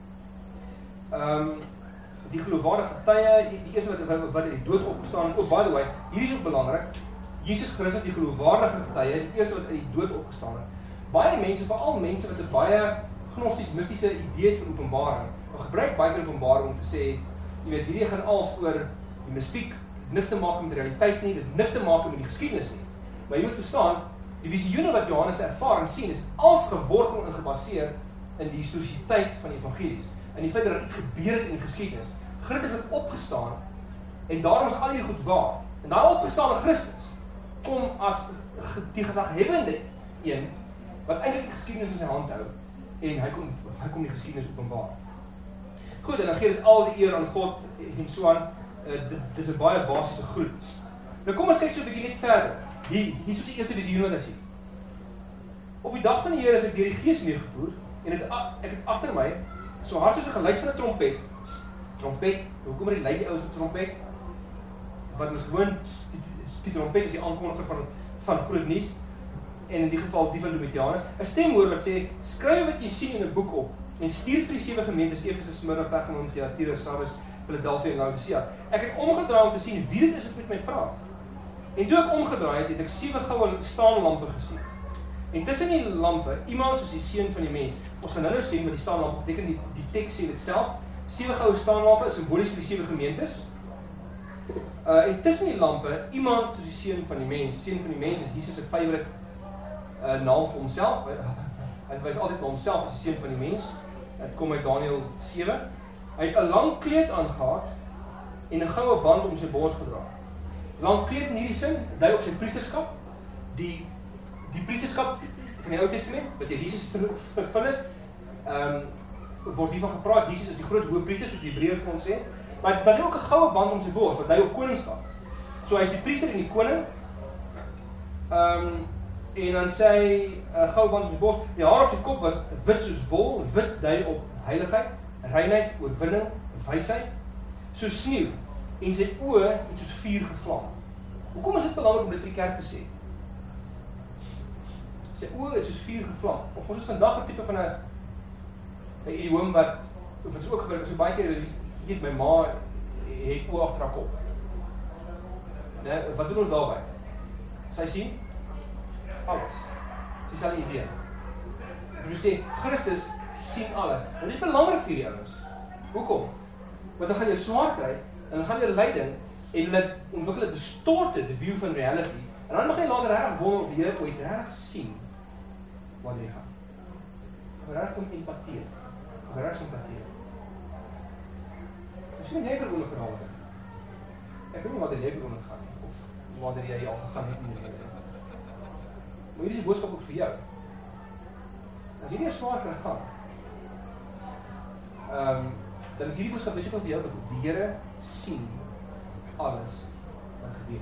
Ehm um, die geloofwaardige getuie, die, die eerste wat wat wat uit die dood opgestaan het. Oh, by the way, hierdie is ook belangrik. Jesus Christus die geloofwaardige getuie, die eerste wat uit die dood opgestaan het. Baie mense, veral mense wat 'n baie gnosties mistiese idee het van openbaring, gebruik baie keer openbaring om te sê, jy weet, hierdie gaan als oor die mistiek, dit niks te maak met realiteit nie, dit niks te maak met die geskiedenis nie. Maar jy moet verstaan, die visioene wat Johannes ervaar en sien, is als gewortel en gebaseer in die historisiteit van die evangelies. En die feit dat er iets gebeur het in die geskiedenis. Christus het opgestaan en daarom is al die goed waar. En daai opgestaane Christus kom as die gezaghebbende een wat eintlik die geskiedenis in sy hand hou en hy kom hy kom die geskiedenis openbaar. Goed, en dan gee dit al die eer aan God en so aan. Uh, dit, dit is 'n baie basiese groet. Nou kom ons kyk so 'n bietjie net verder. Hier, hier is die eerste visioen wat ek sien. Op die dag van die Here is ek deur die Gees meegevoer en het, ek het agter my so hard soos 'n geluid van 'n trompet. Trompet, hoekom het die lui die ouens met trompet? Wat ons gewoon die, die, die trompet is die aankondiger van van groot nuus en in die geval die van Domitianus. 'n Stem hoor wat sê: "Skryf wat jy sien in 'n boek op en stuur vir die sewe gemeentes: Efese, Smyrna, Pergamum, Thyatira, Sardis, Philadelphia en Laodicea." Ek het omgedraai om te sien wie dit is wat met my praat. En toe ek omgedraai het, het ek sewe goue staanlampe gesien. En tussen die lampe, iemand soos die seun van die mens. Ons gaan nou sien wat die staanlampe beteken, die, die teks sê dit self. Sewe goue staanlampe is simbolies vir die sewe gemeentes. Uh, en tussen die lampe, iemand soos die seun van die mens. Seun van die mens is Jesus se favourite uh, naam vir homself. Hy wys altyd na homself as die seun van die mens. Dit kom uit Daniël sewe. Hy het 'n lang kleed aangehad en 'n goue band om sy bors gedra. Lang kleed in hierdie sin dui op sy priesterskap. Die die priesterskap van die Ou Testament wat deur Jesus vervul is. Ehm um, word hiervan gepraat, Jesus is die groot hoëpriester soos die Hebreërs vir ons sê. Maar dan het ook 'n goue band om sy bors wat dui op koningskap. So hy is die priester en die koning. Ehm um, en dan sê hy 'n uh, goue band om sy bors. Die haar op sy kop was wit soos wol, wit dui op heiligheid, reinheid, oorwinning, wysheid, soos sneeu. En sy oë het soos vuur gevlam. Hoekom is dit belangrik om dit vir die kerk te sê? Sy oë het soos vuur gevlam. Ons is vandag 'n tipe van 'n 'n idioom wat wat is ook gebruik so baie keer, jy weet my ma het oë agter haar kop. Nee, wat doen ons daarby? Sy sien alles. Sy sal 'n idee. Jy sê Christus sien alles. En dit is belangrik vir die ouens. Hoekom? Want dan gaan jy swaar kry en dan gaan jy lyding en hulle ontwikkel 'n distorted view van reality. En dan mag jy later reg wonder of die Here ooit reg sien wat jy gaan. Maar reg om empatie. Maar reg simpatie. Miskien jy vir oorlog geraak het. Ek weet nie wat jy vir oorlog gaan nie of waar jy al gegaan het nie. Maar hierdie is die boodskap ook vir jou. As jy nie swaar kan gaan. Ehm um, dan is hierdie boodskap net vir jou dat die Here sien alles wat gebeur.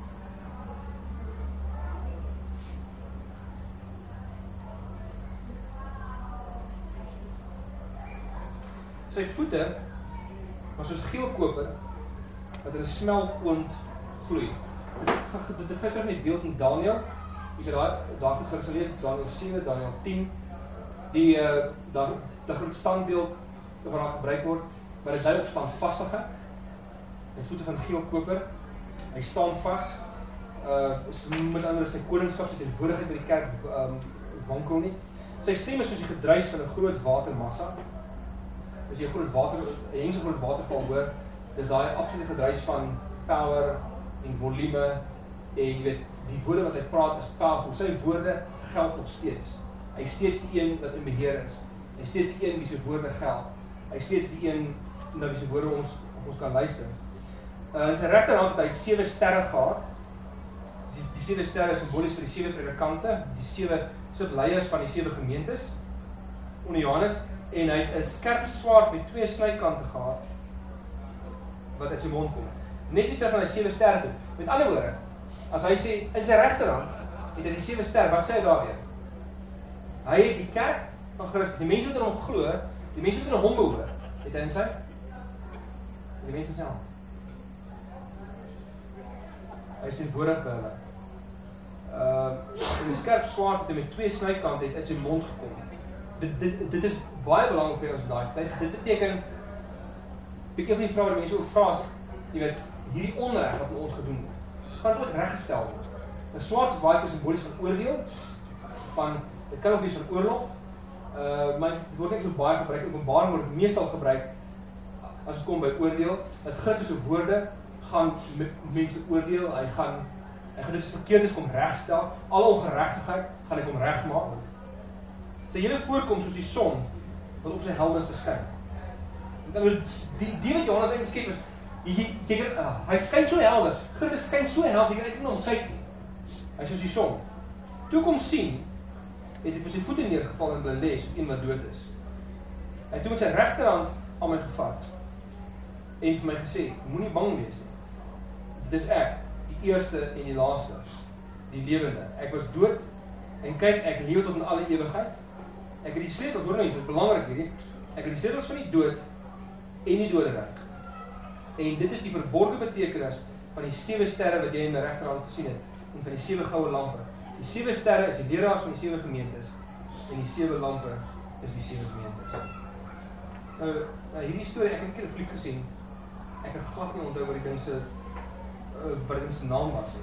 Sy voete was soos geel koper wat in 'n smeltoond gloei. Dit dit het net beeld in Daniël. Jy het daai daar het gelees Daniël sewe, Daniël tien. Die uh daar die groot standbeeld wat daar gebruik word, maar dit dui op standvastigheid. Die voete van geel koper. Hy staan vas. uh, met ander sy koningskap, sy teenwoordigheid by die kerk um, wankel nie. Sy stem is soos die gedruis van 'n groot watermassa. As jy 'n groot water, 'n hengse groot waterval hoor, dis daai absolute gedruis van power en volume en jy weet, die woorde wat hy praat is powerful. Sy woorde geld nog steeds. Hy is steeds die een wat in beheer is. Hy is steeds die een wie sy woorde geld. Hy is steeds die een na wie sy woorde ons ons kan luister. Uh, in sy regterhand het hy sewe sterre gehad. Die, die sewe sterre is simbolies vir die sewe predikante, die sewe subleiers van die sewe gemeentes onder Johannes, en hy het 'n skerp swaard met twee snykante gehad wat uit sy mond kom. Net weer terug aan die sewe sterre toe. Met ander woorde, as hy sê in sy regterhand het hy die sewe sterre, wat sê hy daar weer? Hy het die kerk van Christus, die mense wat in hom glo, die mense wat in hom behoort, het hy in sy die mense in sy hand. Hy is teenwoordig by hulle. Uh, en die skerp swaard wat hy met twee snykante het uit sy mond gekom. Dit, dit, dit is baie belangrik vir ons in daai tyd. Dit beteken, ek een van die vrae wat mense ook vra is, jy weet, hierdie onreg wat ons gedoen word, gaan dit ook reggestel word. 'n Swaard is baie keer simbolies van oordeel, van, dit kan ook wees van oorlog, uh, maar dit word nie so baie gebruik, Openbaring word meestal gebruik, as het kom by oordeel, dat Christus se woorde gaan met mense oordeel, hy gaan, hy gaan dit as verkeerd is kom regstel, alle ongeregtigheid gaan hy kom regmaak. Sy hele voorkom soos die son, wat op sy helderste skyn. Die, die wat Johannes eintlik skep is, jy, jy, jy, uh, hy skyn so helder, Christus skyn so helder, jy kan eintlik nie om kyk nie. Hy is soos die son. Toe kom sien, het hy op sy voete neergeval en bly lê, soos een wat dood is. Hy het toe met sy regterhand aan my gevat, en vir my gesê, moenie bang wees nie. Dit is ek, die eerste en die laaste, die lewende. Ek was dood, en kyk, ek lewe tot in alle ewigheid. Ek het die sleutels, hoor nou iets, wat belangrik hierdie, ek het die sleutels van die dood en die doderyk. En dit is die verborgde betekenis van die sewe sterre wat jy in my regterhand gesien het, en van die sewe goue lampe. Die sewe sterre is die leraars van die sewe gemeentes, en die sewe lampe is die sewe gemeentes. Nou, nou hierdie storie, ek het 'n keer 'n fliek gesien, ek het glad nie onthou wat die ding se uh, wat die ding se naam was.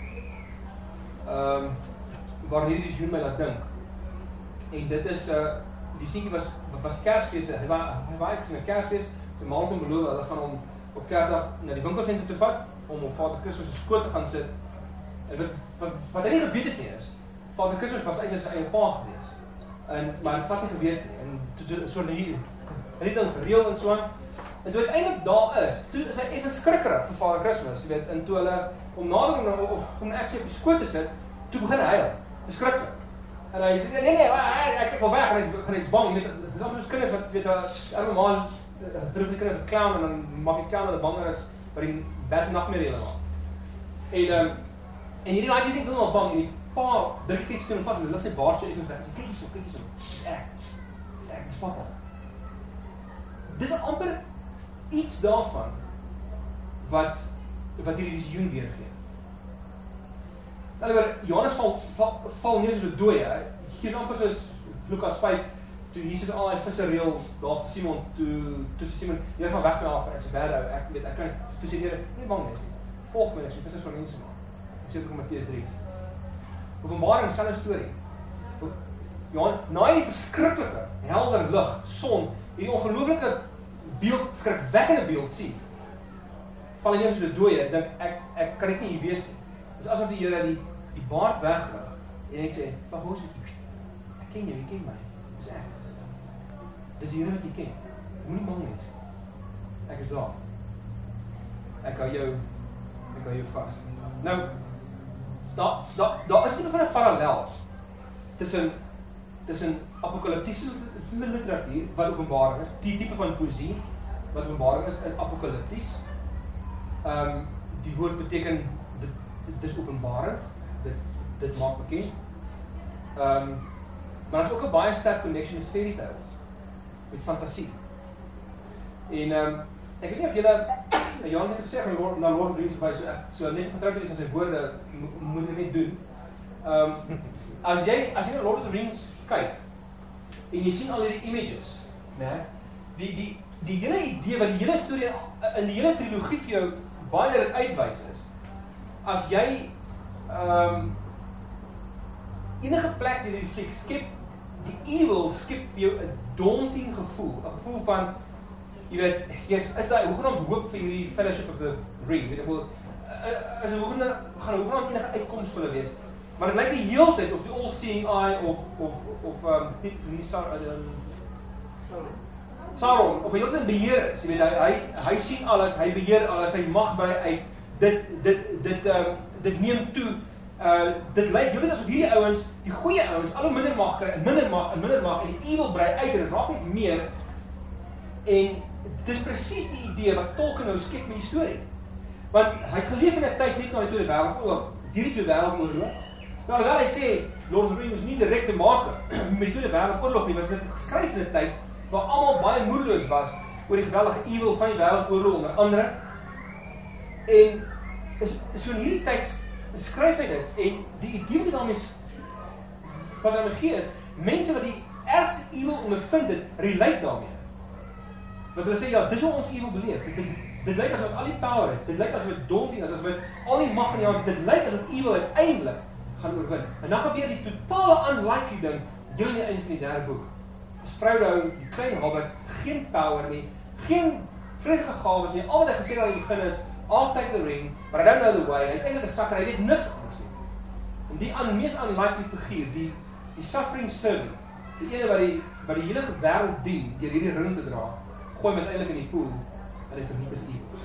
Ehm um, waar hierdie visioen my laat dink. En dit is uh, die seentjie was was Kersfees, hy was hy was uitgesien 'n Kersfees, sy ma het hom beloof hulle gaan hom op Kersdag na die winkelsentrum toe vat om op Vader Christus se skoot te gaan sit. En wat wat, wat hy nie geweet het nie is, Vader Christus was eintlik sy eie pa gewees. En maar hy het glad nie geweet nie. En toe so hier hy het dan gereël en so aan. En toe uiteindelik daar is, toe is hy effe skrikkerig vir Vader Christus, jy weet, en toe hulle om nader om om, om ek sê op die skoot te sit, toe begin hy huil. Verskriklik. En hy sê nee nee, ek ek wil weg, en hy is bang, jy weet, dit is amper soos kinders wat weet 'n arme man terug die kinders 'n clown en dan maak die clown hulle banger as wat die beste nagmerrie hulle maak. En um, en hierdie laaitjie is nie heeltemal bang en die pa druk iets teen hom vas en hy lig sy baard so effens weg. Hy sê kyk hierso, kyk hierso. Dis ek. Dis ek, dis papa. Dis amper iets daarvan wat wat hierdie visioen weergee. Alhoewel Johannes val val, val neer soos 'n dooie. Hy gee amper soos Lukas vyf toe Jesus al daai visse reël daar vir Simon toe toe Simon jy gaan weg met haar, ek's bad ou. Ek weet ek kan toe sê nee, nie bang wees nie. Volg my, ek sê visse van mense maak. Ek sê ook in Matteus drie. Openbaring is 'n storie. Johannes, na die verskriklike helder lig, son, hierdie ongelooflike beeld, skrikwekkende beeld sien. Val hy neer soos 'n dooie. Ek dink ek ek kan dit nie hier wees nie. Dit is asof die Here die die baard wegrig en ek sê, "Wag, hoe is dit? Ek ken jou, jy ken my. Dis ek. Dis die Here wat jy ken. Moenie bang wees. Ek is daar. Ek hou jou ek hou jou vas." Nou daar daar daar is nie van 'n parallel tussen tussen apokaliptiese literatuur wat Openbaring is, die tipe van poesie wat Openbaring is, is apokalipties. Ehm um, die woord beteken dit dit is openbarend, dit dit maak bekend. Ehm um, maar daar is ook 'n baie sterk connection met fairy tales, met fantasie. En ehm um, ek weet nie of julle Johan het gesê gaan na Lord of the Rings verwys, so so net getrou is aan sy woorde moet jy net doen. Ehm um, as jy as jy na Lord of the Rings kyk en jy sien al hierdie images, né? Die die die hele idee wat die hele storie in die hele trilogie vir jou baie dit uitwys is. As jy ehm um, enige plek die die fliek skep, die evil skep vir jou 'n daunting gevoel, 'n gevoel van jy weet, hier is daai hoegenaamd hoop vir hierdie Fellowship of the Ring, weet ek wel, as hoe gaan gaan hoegenaamd enige uitkoms vir hulle wees. Maar dit lyk die hele tyd of die all-seeing eye of of of ehm um, nie nie Sauron Sauron of hy heeltyd beheer is, jy weet hy hy hy sien alles, hy beheer alles, hy mag by uit dit dit dit ehm um, dit neem toe. Uh dit lyk heeltyd asof hierdie ouens, die goeie ouens, al hoe minder mag kry, en minder mag en minder mag en die evil brei uit en dit raak net meer. En dis presies die idee wat Tolkien nou skep met die storie. Want hy het geleef in 'n tyd net na die Tweede Wêreldoorlog, hierdie Tweede Wêreldoorlog. Nou alhoewel hy sê Lord of the Rings is nie direk te maak met die Tweede Wêreldoorlog nie, was dit geskryf in 'n tyd waar almal baie moedeloos was oor die geweldige evil van die wêreldoorlog onder andere. En is so in hierdie tyd skryf hy dit en die idee wat daarmee wat daarmee gee is, mense wat die ergste evil ondervind het, relate daarmee. Want hulle sê ja, dis hoe ons evil beleef. Dit, dit, dit lyk asof al die power het, dit lyk asof dit daunting is, asof al die mag in die hand, dit lyk asof evil uiteindelik gaan oorwin. En dan gebeur die totale unlikely ding heel aan die einde van die derde boek. As Frodo, die klein hobbit, geen power nie, geen vreeslike gawes nie, al wat hy gesê het aan die begin is, I'll take the ring, but I don't know the way. Hy is eintlik 'n sakker, hy weet niks anders nie. En die aan mees unlikely figuur, die die suffering servant, die ene wat die wat die hele wêreld dien deur hierdie ring te dra, gooi hom uiteindelik in die pool en hy vernietig evil.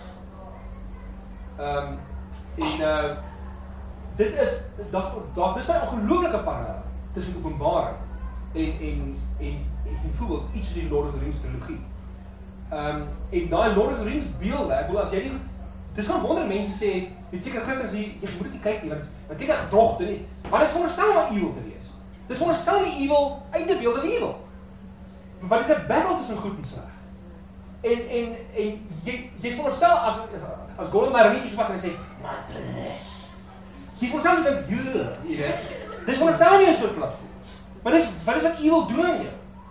Ehm um, en uh dit is daar daar is 'n ongelooflike parallel tussen Openbaring en en en en byvoorbeeld iets soos die Lord of the Rings trilogie. Ehm um, en daai Lord of the Rings beelde, ek bedoel as jy die dis gaan wonder mense sê, weet seker gister sê jy moet dit kyk nie, want dan kyk jy gedrogte nie. Maar dit is veronderstel om evil te wees. Dis veronderstel om die evil uit te beeld as evil. Maar dit is 'n battle tussen goed en sleg. En en en jy jy veronderstel as as Gollum maar net so wat kan sê, "My bless." Jy veronderstel dat jy, jy weet. Dis veronderstel nie 'n soort platform. Maar dis wat is wat evil doen aan jou?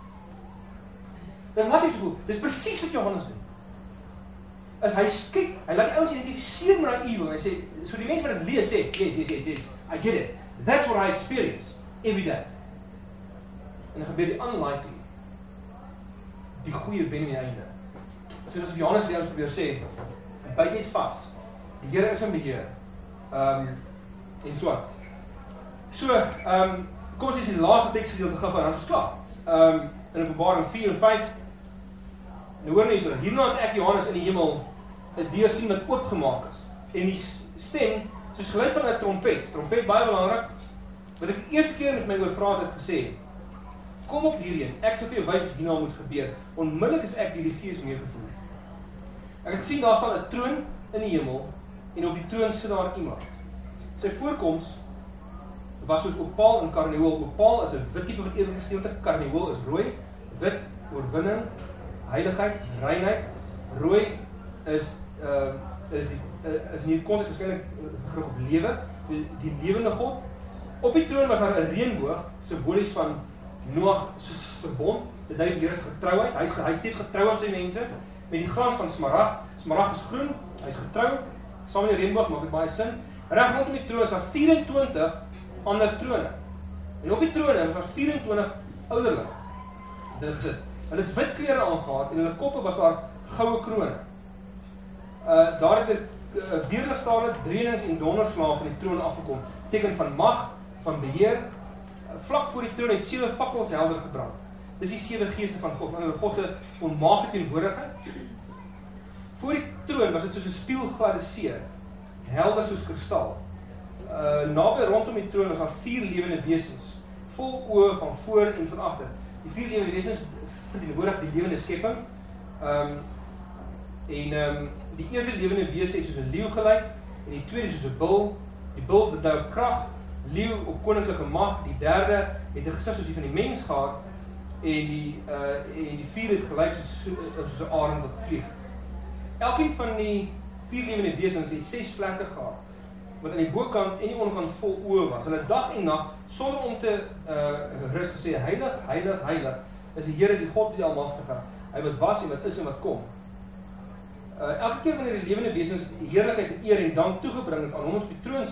Dis wat jy voel. Dis presies wat Johannes doen. As hy skik, hy laat die ouens identifiseer met daai evil. Hy sê, so die mense wat dit lees sê, yes, yes, yes, yes, I get it. That's what I experience every day. En dan gebeur die unlikely. Die goeie wen in die einde. Soos as Johannes die ouens probeer sê, byt net vas. Die Here is in beheer. Ehm um, en so. So, ehm um, kom ons lees die laaste teksgedeelte gou en dan is klaar. Ehm um, in Openbaring vier en vyf. Nou hoor nie so, hierna het ek Johannes in die hemel 'n deur sien wat oopgemaak is. En die stem, soos geluid van 'n trompet, trompet baie belangrik, wat ek die eerste keer met my oor praat het gesê, kom op hierheen, ek sal vir jou wys wat hierna moet gebeur. Onmiddellik is ek deur die Gees meegevoer. Ek het gesien daar staan 'n troon in die hemel en op die troon sit daar iemand. Sy voorkoms was soos opaal en karneool. Opaal is 'n wit tipe van edelgesteente, karneool is rooi, wit, oorwinning, heiligheid, reinheid. Rooi is uh is die uh, is in hierdie konteks waarskynlik gerig op lewe, die, die lewende God. Op die troon was daar 'n reënboog, simbolies van Noag se verbond. Dit dui op die Here se getrouheid. Hy's hy steeds getrou aan sy mense met die glans van smarag. Smarag is groen, hy's getrou. Saam met die reënboog maak dit baie sin. Reg rondom die troon is daar vyf en twintig ander trone. En op die trone was daar vyf en twintig ouderlinge. Dit gesit. Hulle het wit klere aangetree en hulle koppe was daar goue krone. Uh daar het 'n uh, deurligstrale drenings en donderslae van die troon afgekom, teken van mag, van beheer. Uh, vlak voor die troon het sewe fakkels helder gebrand. Dis die sewe geeste van God, en God se volmaakte teenwoordigheid. Voor die troon was dit soos 'n spieelgladde see, helder soos kristal. Uh naby rondom die troon was daar vier lewende wesens, vol oë van voor en van agter. Die vier lewende wesens verteenwoordig die lewende skepping. Ehm um, en ehm um, die eerste lewende wese het soos 'n leeu gelyk en die tweede soos 'n bul. Die bul het nou krag, leeu op koninklike mag. Die derde het 'n gesig soos die van die mens gehad en die uh en die vierde het gelyk soos soos 'n arend wat vlieg. Elkeen van die vier lewende wesens het ses vlekke gehad wat aan die bokant en die onderkant vol oë was. Hulle dag en nag sonder om te uh rus gesê heilig, heilig, heilig is die Here, die God, die Almagtige. Hy wat was en wat is en wat kom. Uh elke keer wanneer die lewende wesens die heerlikheid en eer en dank toegebring het aan hom op die troon sit,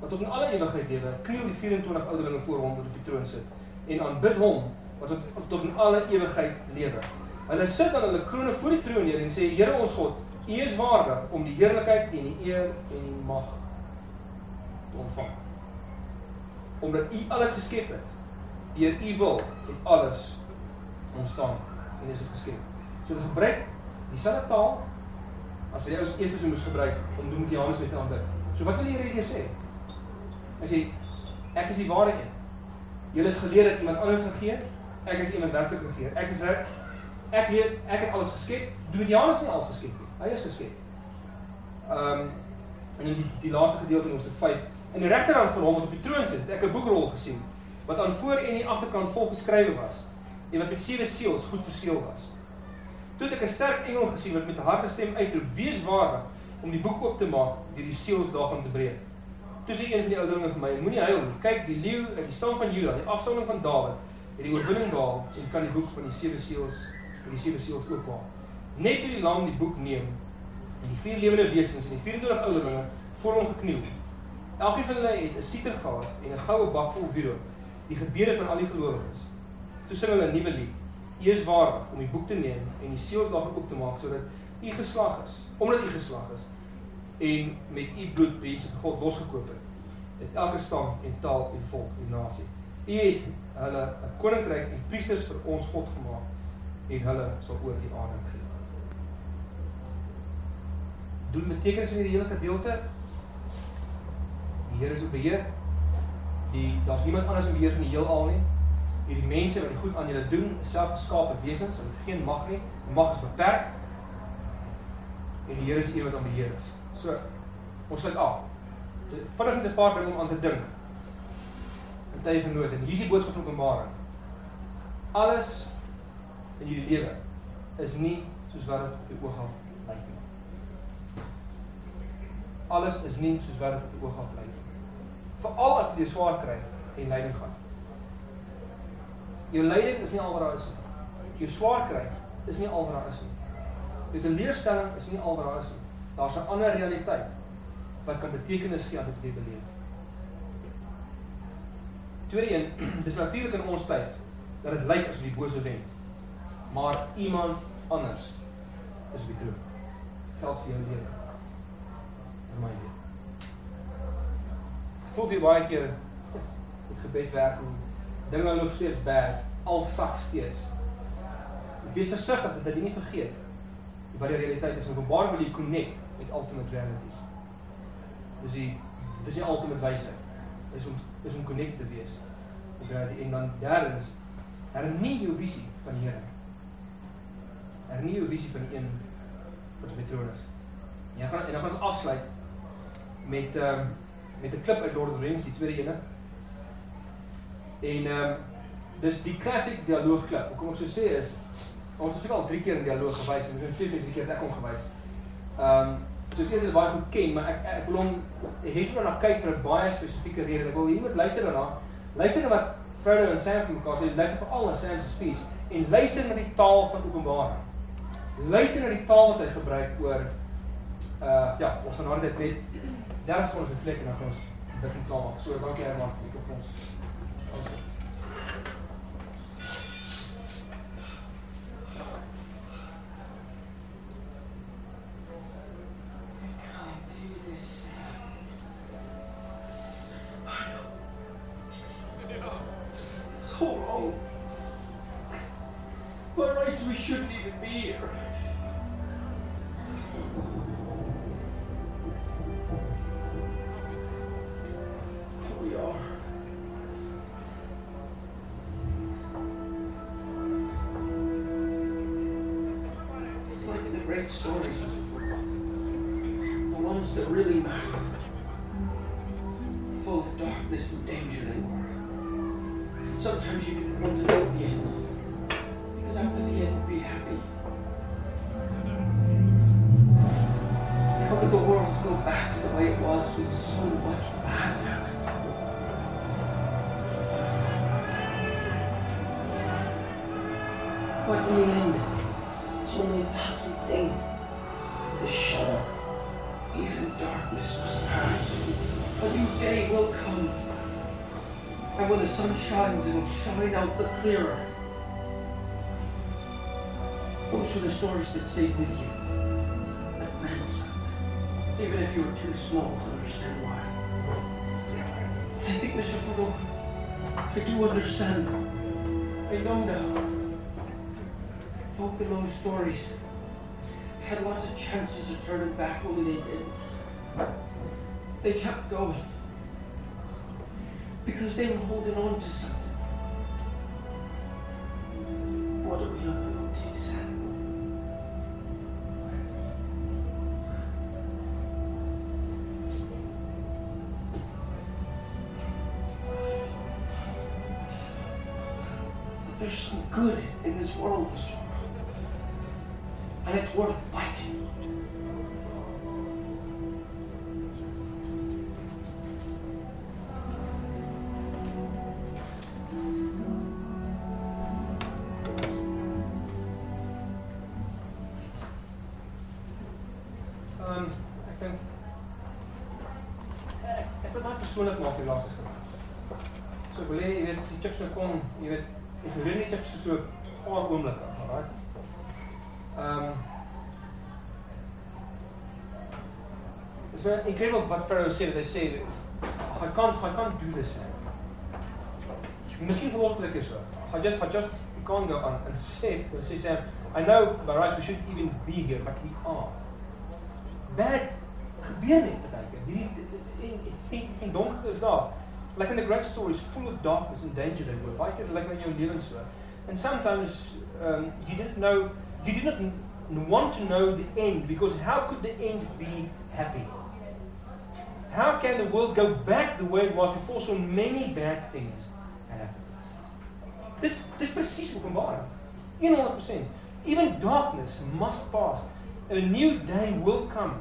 wat tot in alle ewigheid lewe, kniel die vyf en twintig ouderlinge voor hom wat op die troon sit en aanbid hom wat tot, tot in alle ewigheid lewe. Hulle sit dan hulle krone voor die troon neer en sê, Here ons God, U is waardig om die heerlikheid en die eer en die mag te ontvang. Omdat U alles geskep het, deur U wil het alles ontstaan en is dit geskep. So dit gebruik dieselfde taal as wat die ouens Efese moes gebruik om doen met Johannes mee te aanbid. So wat wil die Here hier sê? Hy sê, ek is die ware een. Julle is geleer dat iemand anders regeer, ek is iemand werklik regeer. Ek is reg, ek leer, ek het alles geskep, doen met Johannes nie alles geskep nie. Hy is geskep. Um, en in die, die laaste gedeelte in hoofstuk vyf, in die regterhand van hom wat op die troon sit, het ek 'n boekrol gesien, wat aan voor en die agterkant vol geskrywe was, en wat met sewe seels goed verseël was. Toe het ek 'n sterk engel gesien wat met 'n harde stem uitroep, wees waardig om die boek oop te maak, deur die seels daarvan te breek. Toe sê een van die ouderlinge vir my, moenie huil nie, kyk, die leeu uit die stam van Juda, die afstammeling van Dawid, het die oorwinning behaal en kan die boek van die sewe seels, die sewe seels oopmaak. Net toe die lam die boek neem, en die vier lewende wesens en die vyf-en-twintig ouderlinge voor hom gekniel. Elkeen van hulle het 'n sieter gehad en 'n goue bak vol wierook, die gebede van al die gelowiges. Toe sing hulle 'n nuwe lied. U is waardig om die boek te neem en die seels daarvan oop te maak, sodat U geslag is, omdat U geslag is, en met U bloed mense vir God losgekoop het, het elke stam en taal en volk en nasie. U het hulle 'n koninkryk en priesters vir ons God gemaak, en hulle sal oor die aarde gee. Doen betekenis in hierdie hele gedeelte. Die Here is op beheer. Die daar's niemand anders in beheer van die heelal nie. Hierdie mense wat die goed aan julle doen, is selfgeskaapte wesens, hulle het geen mag nie. Die mag is beperk. En die Here is die een wat aan beheer is. So, ons sluit af. Vinnig net 'n paar dinge om aan te dink. In tye van nood. En hier is die boodskap van Openbaring. Alles in hierdie lewe is nie soos wat dit op die oog af lyk nie. Alles is nie soos wat dit op die oog af lyk nie. Veral as jy swaar kry en lyding gaan. Jou lyding is nie al wat daar is nie. Jou swaar kry is nie al wat daar is nie. Jou teleurstelling is nie al wat daar is nie. Daar's 'n ander realiteit wat kan betekenis gee aan dit wat jy beleef. Tweede een, dis natuurlik in ons tyd dat dit lyk asof die bose wen. Maar iemand anders is op die troon. Geld vir jou lewe. In my lewe. Voel vir baie keer het gebed werk en dinge loop steeds berg, al sak steeds. Wees versigtig dat jy nie vergeet wat die realiteit is. In Openbaring wil jy connect met ultimate reality. Dus die, dit is nie ultimate wysheid. Is om is om connected te wees met reality. En dan derdens, hernie jou visie van die Here. Hernie jou visie van die een wat op die troon is. En, gaan, en dan gaan ons afsluit met um, met 'n klip uit Lord of the Rings, die tweede ene. En um, dis die classic dialoog klip. Hoe kom ek so sê is, ons het al drie keer in dialoog gewys en ons het twee drie keer ek hom gewys. Ehm um, so ek het baie goed ken, maar ek ek wil hom het nou na kyk vir 'n baie spesifieke rede. Ek wil hier moet luister daarna. Luister na wat Frodo en Sam vir mekaar sê. Luister veral na Sam se speech en luister na die taal van Openbaring. Luister na die taal wat hy gebruik oor uh ja, ons gaan nou net net daar is ons reflek en dan gaan ons dit klaar maak. So dankie Herman, ek op ons. Ons so wrong. What rights we shouldn't even be here. Here we are. It's like in the great stories, the ones that really matter, full of darkness and danger they were. Sometimes you can want to know the end, because after the end, be happy. How could the world go back to the way it was with so much bad happened? But in the end, it's only a passing thing, the shadow Even darkness must pass. A new day will come. And when the sun shines, it'll shine out the clearer. Those were the stories that stayed with you. That meant something. Even if you were too small to understand why. I think, Mister Fuddle, I do understand. I know now. Folk in those stories had lots of chances of turning back, only they didn't. They kept going. Because they were holding on to something. What are we holding on to, Sam? There's some good in this world, Mister Fuddle. And it's worth fighting. Um, ek dink ek ek wil baie persoonlik maak die laaste stuk. So ek wil hê, jy weet, as die chips nou kom, jy weet, ek wil nie chips so 'n paar oomblikke, alright? Um It's very incredible what Pharaoh said. They say, I can't, I can't do this. Miskien vervolg ek so. I just, I just we can't go on and say, say Sam, I know by rights we shouldn't even be here, but we are. Bad gebeur net partykeer. Hierdie en en donker is daar. Like in the great stories, full of darkness and danger they were. Baie keer like in jou lewens so. And sometimes um, you didn't know, you didn't want to know the end, because how could the end be happy? How can the world go back the way it was before so many bad things had happened? Dis dis presies Openbaring. one hundred percent. Even darkness must pass. A new day will come.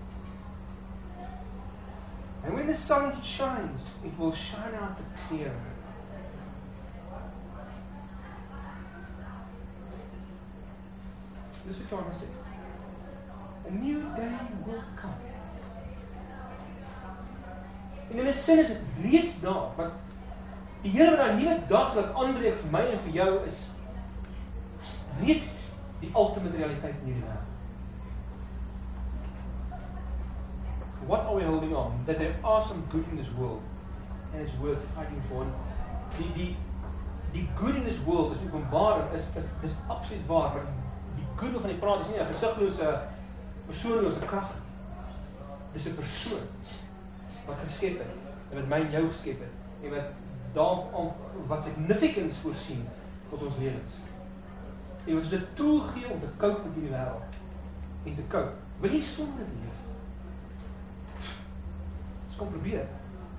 And when the sun shines, it will shine out the clearer. Dis wat Johannes sê. A new day will come. En in 'n sin is dit reeds daar, want die Here wat daai nuwe dag laat aanbreek vir my en vir jou is reeds die ultimate realiteit in hierdie wêreld. What are we holding on? That there are some good in this world and it's worth fighting for. And die die die good in this world is Openbaring, is is dis absoluut waar, maar die good waarvan hy praat is nie 'n gesigtelose persoonlose krag. Dis 'n persoon wat geskep het, en wat my en jou geskep het, en wat daarvan wat significance voorsien tot ons lewens. En wat ons 'n tool gee om te cope met hierdie wêreld en te cope. Wil jy sonder dit leef? Ons kom probeer.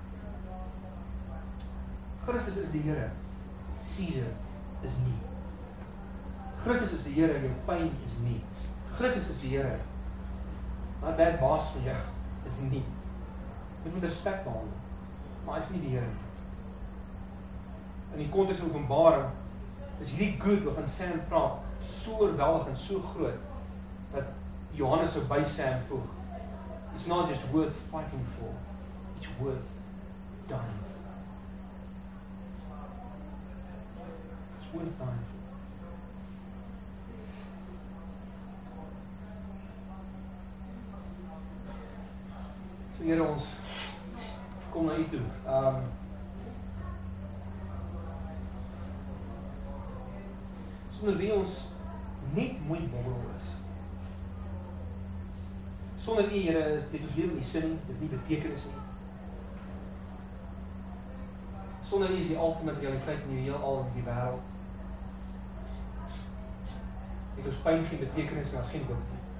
Christus is die Here. Caesar is nie. Christus is die Here en jou pyn is nie. Christus is die Here. Maar daai baas van jou is nie. Dit moet respek behandel, maar hy is nie die Here nie. In die konteks van Openbaring is hierdie good waarvan Sam praat so oorweldig en so groot dat Johannes sou by Sam voeg. It's not just worth fighting for, it's worth dying for. It's worth dying for. So Here, ons kom na U toe. Um, sonder wie ons net mooi bobbel is. Sonder U, Here, dit ons lewe nie sin nie, dit nie betekenis nie. Sonder U is die ultimate realiteit in die heelal in die wêreld. Het ons pyn geen betekenis en as geen hoop nie.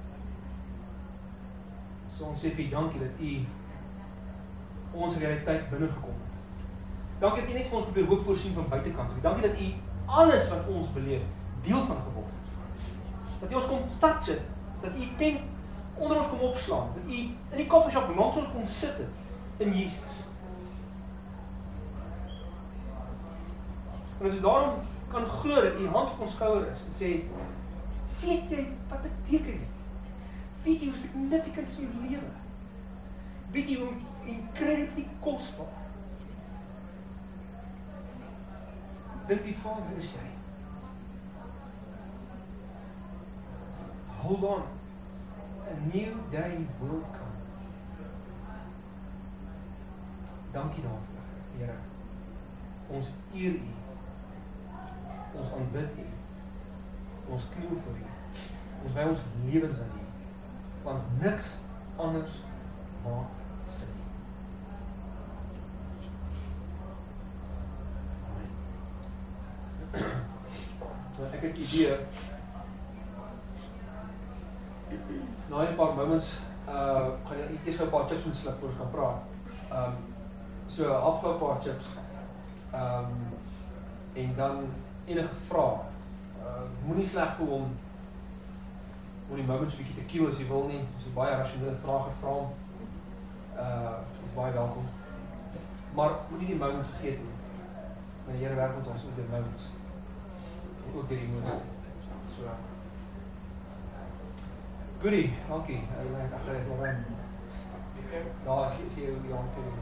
So ons sê vir U dankie dat U ons realiteit binne gekom het. Dankie dat U net vir ons probeer hoop voorsien van buitekant. Dankie dat U alles wat ons beleef deel van geword het. Dat U ons kom touch het, dat U tent onder ons kom opslaan, dat U in die koffieshop langs ons kom sit het in Jesus. En dat U daarom kan glo dat U hand op ons skouer is en sê, weet jy wat dit beteken? Weet jy hoe significant is jou lewe? weet jy hoe incredibly kosbaar dink die Vader is jy. Hold on. A new day will come. Dankie daarvoor, Here. Ons eer U. Ons aanbid U. Ons kniel voor U. Ons wy ons lewens aan U. Want niks anders maak sin. Amen. Ek het 'n idee. Na 'n paar moments uh gaan ek eers 'n paar chips moet sluk voor ons kan praat. Um so hapgou 'n paar chips. Um en dan enige vrae. Uh moenie sleg voel om om die moments bietjie te kiel as jy wil nie. As jy baie rasionele vrae gevra hom. Uh baie welkom. Maar moenie die moments vergeet nie. Want die Here werk met ons met die moments. En ook die emosie. So Goeie, dankie. Ek dink ek het wel reg. Ja, ek gee jou die aanvulling.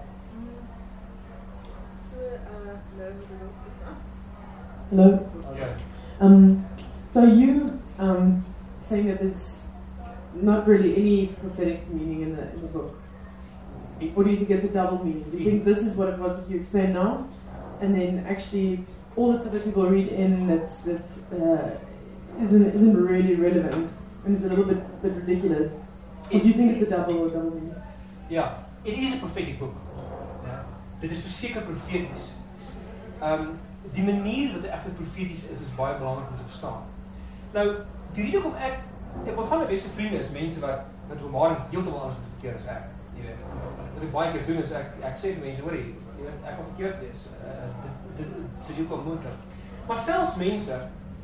So, uh, nou die nog is aan. Hello. Okay. Um, so you um, saying that there's not really any prophetic meaning in the in the book, or do you think it's a double meaning? Do you think this is what it was what you explained now, and then actually all the stuff that people read in that's that uh, isn't isn't really relevant and it's a little bit bit ridiculous? Or do you think it's a double or double meaning? Yeah, it is a prophetic book. Ja, dit is verseker profeties. Um, die manier wat echt profeties is, is baie belangrik om te verstaan. Nou, die rede kom ek, ek wil van my beste vriende is mense wat met Openbaring heeltemal anders verkeerd as ek. Jy weet, wat ek baie keer doen is ek ek sê vir mense, hoor jy, ek gaan verkeerd wees. Uh, dit dit dit is ook al moontlik. Maar selfs mense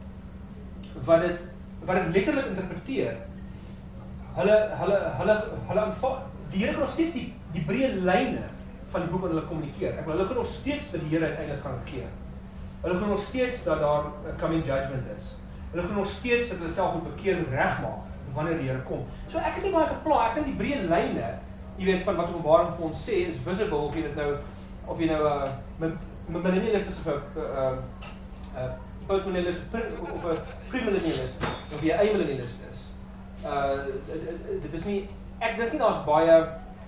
wat dit wat dit letterlik interpreteer, hulle hulle hulle hulle aanvaar die Here kan nog steeds die die breë lyne van die boek aan hulle kommunikeer. Ek wil hulle gaan nog steeds dat die Here uiteindelik gaan keer. Hulle gaan nog steeds dat daar 'n coming judgment is. Hulle gaan nog steeds dat hulle self moet bekeer en regmaak wanneer die Here kom. So ek is nie baie gepla, ek dink die breë lyne, jy weet van wat Openbaring vir ons sê is visible of jy dit nou of jy nou 'n uh, millennialist is of 'n uh, uh, postmillennialist of 'n premillennialist of jy 'n amillennialist is. Uh dit is nie ek dink nie daar's baie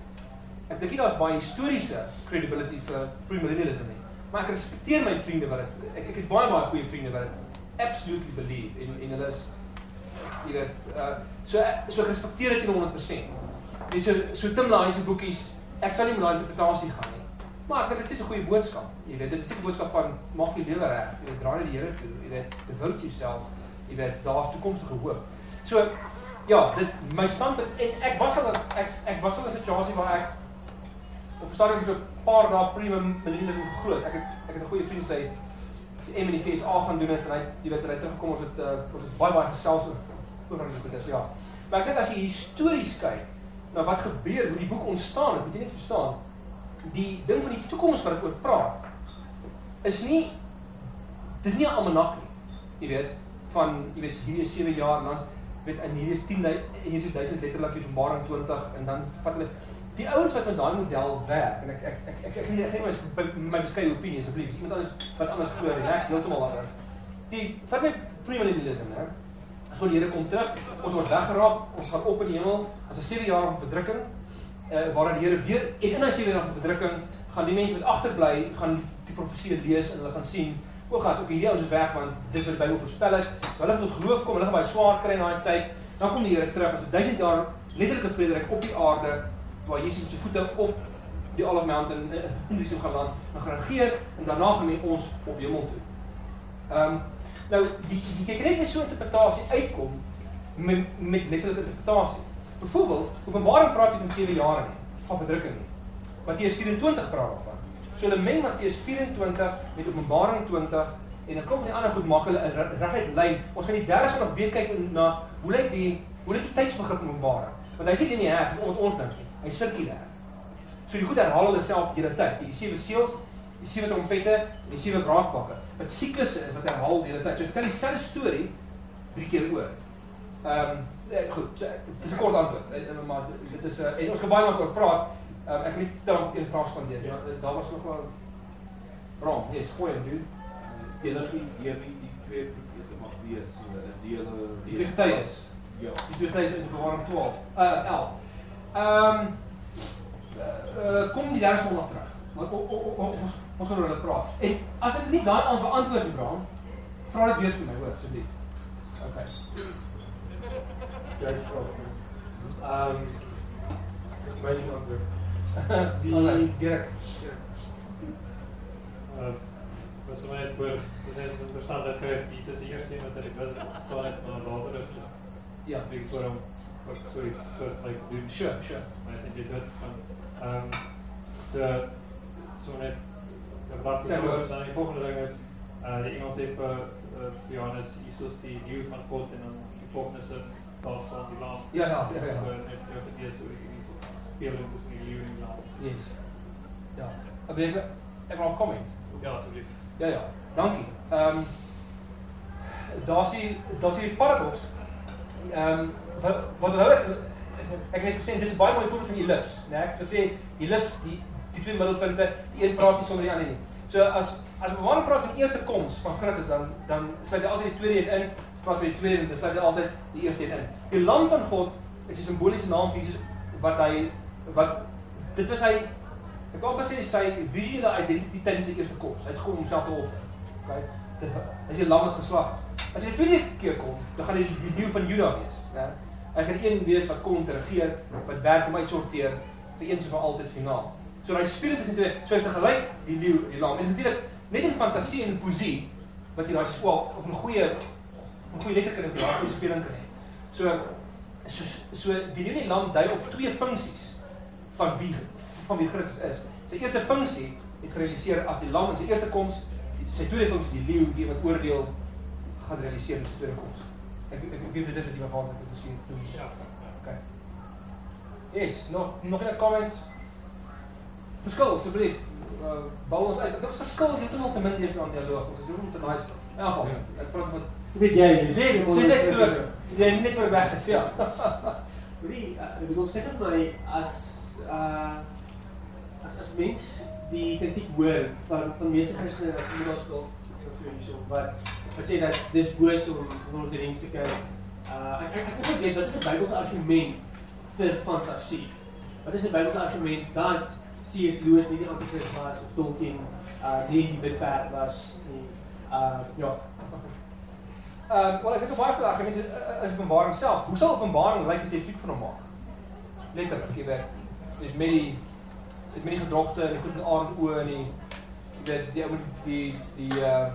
ek dink nie daar's baie historiese credibility vir premillennialism nie. Maar ek respekteer my vriende wat dit ek ek het baie baie goeie vriende wat dit absolutely believe en en hulle is jy weet uh so so ek respekteer dit honderd persent. Net so so Tim Laaie se boekies, ek sal nie met daai interpretasie gaan nie. Maar ek dink dit is 'n goeie boodskap. Jy weet, dit is 'n boodskap van maak jou lewe reg. Jy weet, draai na die Here toe. Jy weet, devote yourself. Jy weet, daar's toekomstige hoop. So ja, dit my standpunt en ek was al ek ek was al in 'n situasie waar ek op stadium so 'n paar dae pre-millennialism groot. Ek het ek het 'n goeie vriend sê sy M in die V S A gaan doen het en hy jy weet hy het teruggekom ons het uh, ons het baie baie gesels oor oor dit is ja. Maar ek dink as jy histories kyk na wat gebeur, hoe die boek ontstaan het, moet jy net verstaan. Die ding van die toekoms wat ek oor praat is nie dis nie 'n almanak nie. Jy weet, van jy weet hierdie is sewe jaar lank, weet in hierdie is tien en hier is duisend letterlik Openbaring twintig en dan vat hulle die ouens wat met daai model werk en ek ek ek ek ek gee my my beskeie opinie asseblief. Iemand anders wat anders glo, relax heeltemal daaroor. Die vat my premillennialism, hè. As die Here kom terug, ons word weggeraap, ons gaan op in die hemel, as 'n sewe jaar van verdrukking, uh, waar die Here weer en in daai sewe jaar van verdrukking gaan die mense wat agterbly gaan die profesie lees en hulle gaan sien, o God, ook hierdie ouens is weg want dit wat die Bybel voorspel het, hulle gaan tot geloof kom, hulle gaan baie swaar kry in daai tyd. Dan kom die Here terug as 'n duisend jaar letterlike vrederyk op die aarde, waar Jesus met sy voete op die Olive Mountain in Jerusalem gaan land, en gaan regeer en daarna gaan hy ons op hemel toe. Ehm um, nou die die kyk net so 'n interpretasie uitkom met met letterlike interpretasie. Byvoorbeeld, Openbaring praat nie van sewe jare nie, van verdrukking nie. Matteus vyf en twintig praat daarvan. So hulle meng Matteus vyf en twintig met Openbaring twintig en 'n klomp van die ander goed maak hulle 'n reguit lyn. Ons gaan die derde son nog weer kyk na hoe lyk die hoe lyk die tydsbegrip in Openbaring. Want hy sê dit nie reg ons ons dink nie. Hy sirkulêr. So die goed herhaal hulle self die hele tyd. Die sewe seels, die sewe trompette en die sewe braakpakke. Wat siklusse is wat herhaal die hele tyd. So vertel dieselfde storie drie keer oor. Ehm um, ja, goed, so, dit is 'n kort antwoord, maar dit is uh, en ons kan baie lank oor praat. Um, ek kan nie te lank op een vraag spandeer nie. Ja. Daar was nog wel Ron, yes, gooi hom doen. Enige idee wie die twee profete mag wees, so 'n dele die twee getuies. Ja. Die twee getuies in Openbaring twaalf. Uh elf. Ehm um, uh, kom die derde Sondag terug. Want ons gaan oor hulle praat. En as ek nie daai aan beantwoord nie, Bram, vra dit weer vir my, hoor, asseblief. Okay. Ja, ek vra. Ehm Amazing antwoord. Die Dirk. Uh, was vir my het voor, dit is interessant dat jy Jesus die eerste wat in die Bybel staan het van Lazarus. Ja, ek vir hom wat so iets soort like doen. Sure, sure. Maar ek dink jy dit van ehm so so net wat is oor dan die volgende ding is uh die Engels sê vir uh, Johannes Jesus die leeu van God en dan die volgende sin daar staan die lam. Ja, ja, ja, ja. So net jou idee so die speling tussen die leeu en die lam. Yes. Ja. Ek ek ek wil kom in. Ja, asseblief. Ja ja, dankie. Ehm um, daar's die daar's die paradoks. Ehm um, wat wat hou ek ek het net gesê dis baie mooi voorbeeld van ellips, né? Ek wil sê ellips, die die twee middelpunte, die een praat nie sonder die ander nie. So as as we maar praat van die eerste koms van Christus, dan dan sluit hy altyd die tweede een in, praat van die tweede en dan sluit hy altyd die eerste een in. Die lam van God is die simboliese naam vir Jesus wat hy wat dit was hy ek kan pas sê sy visuele identiteit in sy eerste koms. Hy het gekom om homself te offer. Okay? Dit is die lam wat geslag is. As hy die tweede keer kom, dan gaan hy die, die leeu van Juda wees, né? Hy gaan die een wees wat kom om te regeer, wat werk om uitsorteer vir eens en vir altyd finaal. So hy speel dit tussen twee, so is dit gelyk die leeu en die lam. En dit is natuurlik net in fantasie en poesie wat jy daai swak of 'n goeie 'n goeie letterkunde in die goeie speling kan hê. So so so die leeu en die lam dui op twee funksies van wie van wie Christus is. Sy eerste funksie het gerealiseer as die lam in sy eerste koms, sy tweede funksie die leeu die wat oordeel gaan realiseer in sy tweede koms. Ek ek ek weet dit dat jy my vader dit miskien doen. Ja. Okay. Yes, nog nog 'n comments. Verskil asseblief. Uh, bou ons uit. Dit is verskil heeltemal te min hier aan dialoog. Ons is hier om te nice. In elk geval, ek praat van weet jy, nee, dis ek terug. Nee, net vir weg is, ja. Wie, ek bedoel seker vir my as uh as as mens die kritiek hoor van van meeste Christene wat middelskool of so hierso wat wat sê dat dis boos om Lord of the Rings te kyk. Uh ek ek ek weet wat is 'n Bybelse argument vir fantasie? Wat is 'n Bybelse argument dat C S Lewis nie die anti-Christ was of Tolkien uh nie die wit perd was nie. Uh ja. Ehm um, wel ek dink 'n baie goeie argument is, is Openbaring self. Hoe sal Openbaring lyk as jy fliek van hom maak? Letterlik, jy weet. Dis met die dit met die gedrogte en die goeie aard oë en die weet die die die uh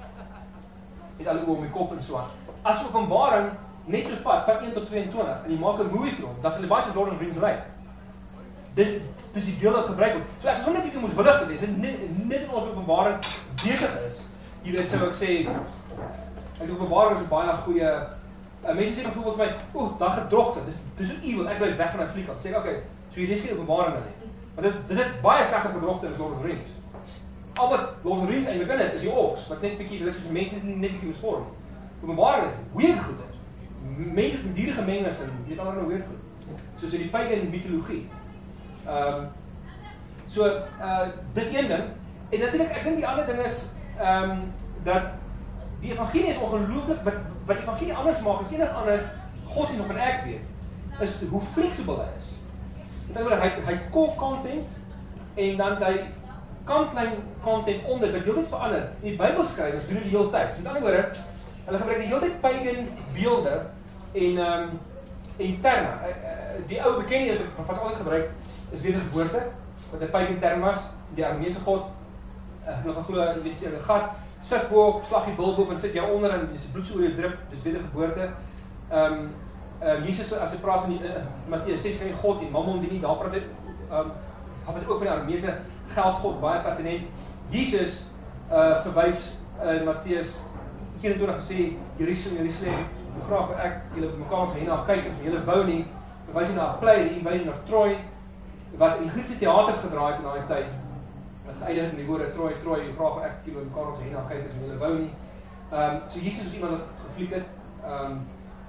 het al oor my kop en so aan. As Openbaring net so vat van een tot tweeëntwintig en jy maak 'n movie vir hom, dan sal dit baie soos Lord of the Rings lyk. Dit dis die deel wat gebruik word. So ek sou net bietjie moes willig wees en net net ons Openbaring besig is. Jy weet sou ek sê ek dink Openbaring is 'n baie goeie uh, mense sê byvoorbeeld vir my, "Oeh, daai gedrogte, dis dis so evil, ek bly weg van daai fliek af." Sê ek, "Okay, so jy lees geen Openbaring dan nie." Maar dit dit het baie slegter gedrogte as Lord of the Rings. Al wat Lord of the Rings eintlik in dit is die orks, wat net bietjie dit is soos mense net net bietjie misvorm. Openbaring is weird goed is. Mense met diere gemeng is en weet al nou weird goed. Soos in die pagan mitologie. Ehm um, so uh dis een ding en natuurlik ek dink die ander ding is ehm um, dat die evangelie is ongelooflik wat wat die evangelie anders maak as enige ander godsdienst of 'n ek weet is hoe flexible hy is. Met ander woorde hy hy core content en dan hy kantlyn content onder wat heeltyd verander. En die Bybelskrywers doen dit die hele tyd. Met ander woorde hulle gebruik die hele tyd pagan beelde en ehm um, en terme. Die ou bekende wat altyd gebruik is wedergeboorte, wat 'n pagan term was, die Arameese god, uh, nog 'n glo, jy weet jy 'n gat, sit bo, slag die bil bo en sit jou onder en dis bloed so oor jou drup, dis wedergeboorte. Ehm um, uh, Jesus as hy praat van die uh, Matteus ses van die God en Mammon die nie, daar praat hy ehm um, het ook van die Arameese geldgod baie pertinent. Jesus uh verwys in uh, Matteus eenentwintig gesê Jerusalem, Jerusalem, hoe graag ek julle mekaar ons hierna kyk en julle wou nie, verwys hy na 'n play, die wys na Troy wat in Griekse teaters gedraai het in daai tyd. Wat geëindig in die woorde Troy, Troy, hoe graag ek julle mekaar ons hierna kyk en julle wou nie. Ehm um, so Jesus was iemand wat gefliek het. Ehm um,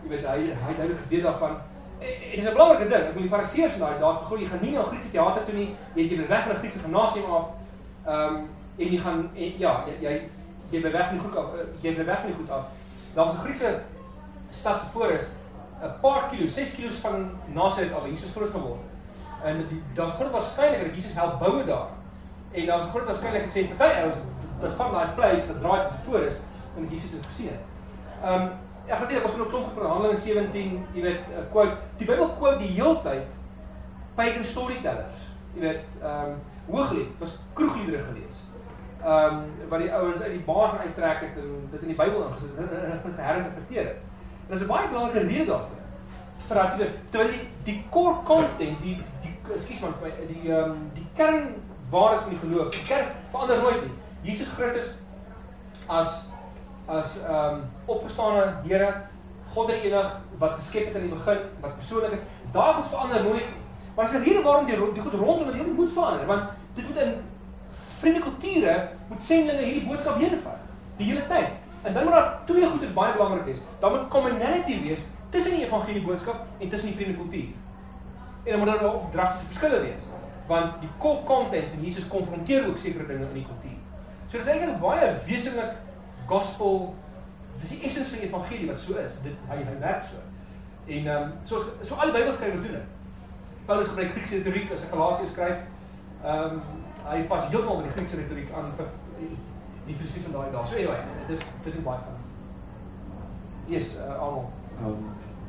Jy weet hy hy het duidelik geweet daarvan. En dis 'n belangrike ding. Ek wil die Fariseërs in daai daad geglo, jy gaan nie na 'n Griekse teater toe nie, jy jy bly weg van 'n Griekse gimnasium af. Ehm um, en jy gaan en, ja, jy jy jy bly weg van die goed af, jy bly weg van die goed af. Daar was 'n Griekse stad voor is 'n paar kilo, ses kilos van Nasaret af, Jesus groot geword. En die daar's groot waarskynlik dat Jesus help boue daar. En daar's groot waarskynlik sê party ouens dat van daai place wat draai voor is en dat Jesus het gesien het. Ehm um, ek het net ons kon 'n klomp gepraat Handelinge sewentien, jy weet, 'n quote. Die Bybel quote die heeltyd pagan storytellers. Jy weet, ehm um, Hooglied was kroegliedere gelees. Ehm um, wat die ouens uit die bar gaan uittrek het en dit in die Bybel ingesit en geherinterpreteer het. En dis 'n baie belangrike rede daarvoor. Vir dat jy terwyl die die core content, die die ekskuus man, die ehm um, die kern waar is in die geloof, die kern verander nooit nie. Jesus Christus as as ehm um, opgestane Here, God die enig wat geskep het in die begin, wat persoonlik is, daai goed verander nooit nie. Maar dis 'n rede waarom die die goed rondom die hele moet verander, want dit moet in vreemde kulture moet sendlinge hierdie boodskap heenvat die hele tyd. En dan moet daar twee goedes baie belangrik is. Daar moet commonality wees tussen die evangelie boodskap en tussen die vreemde kultuur. En dan moet daar ook drastiese verskille wees, want die core content van Jesus konfronteer ook sekere dinge in die kultuur. So dis eintlik baie wesentlik gospel, dis die essens van die evangelie wat so is. Dit hy hy werk so. En ehm um, soos so al die Bybelskrywers doen dit. Paulus gebruik Griekse retoriek as hy Galasiërs skryf. Ehm um, hy pas heeltemal met die Griekse retoriek aan vir die, die filosofie van daai dae. So anyway, dit is dit is baie van. Yes, uh, Arnold. Um,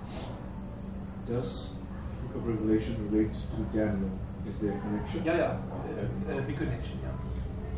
does the book of Revelation relate to Daniel? Is there a connection? Ja ja, 'n big connection, ja.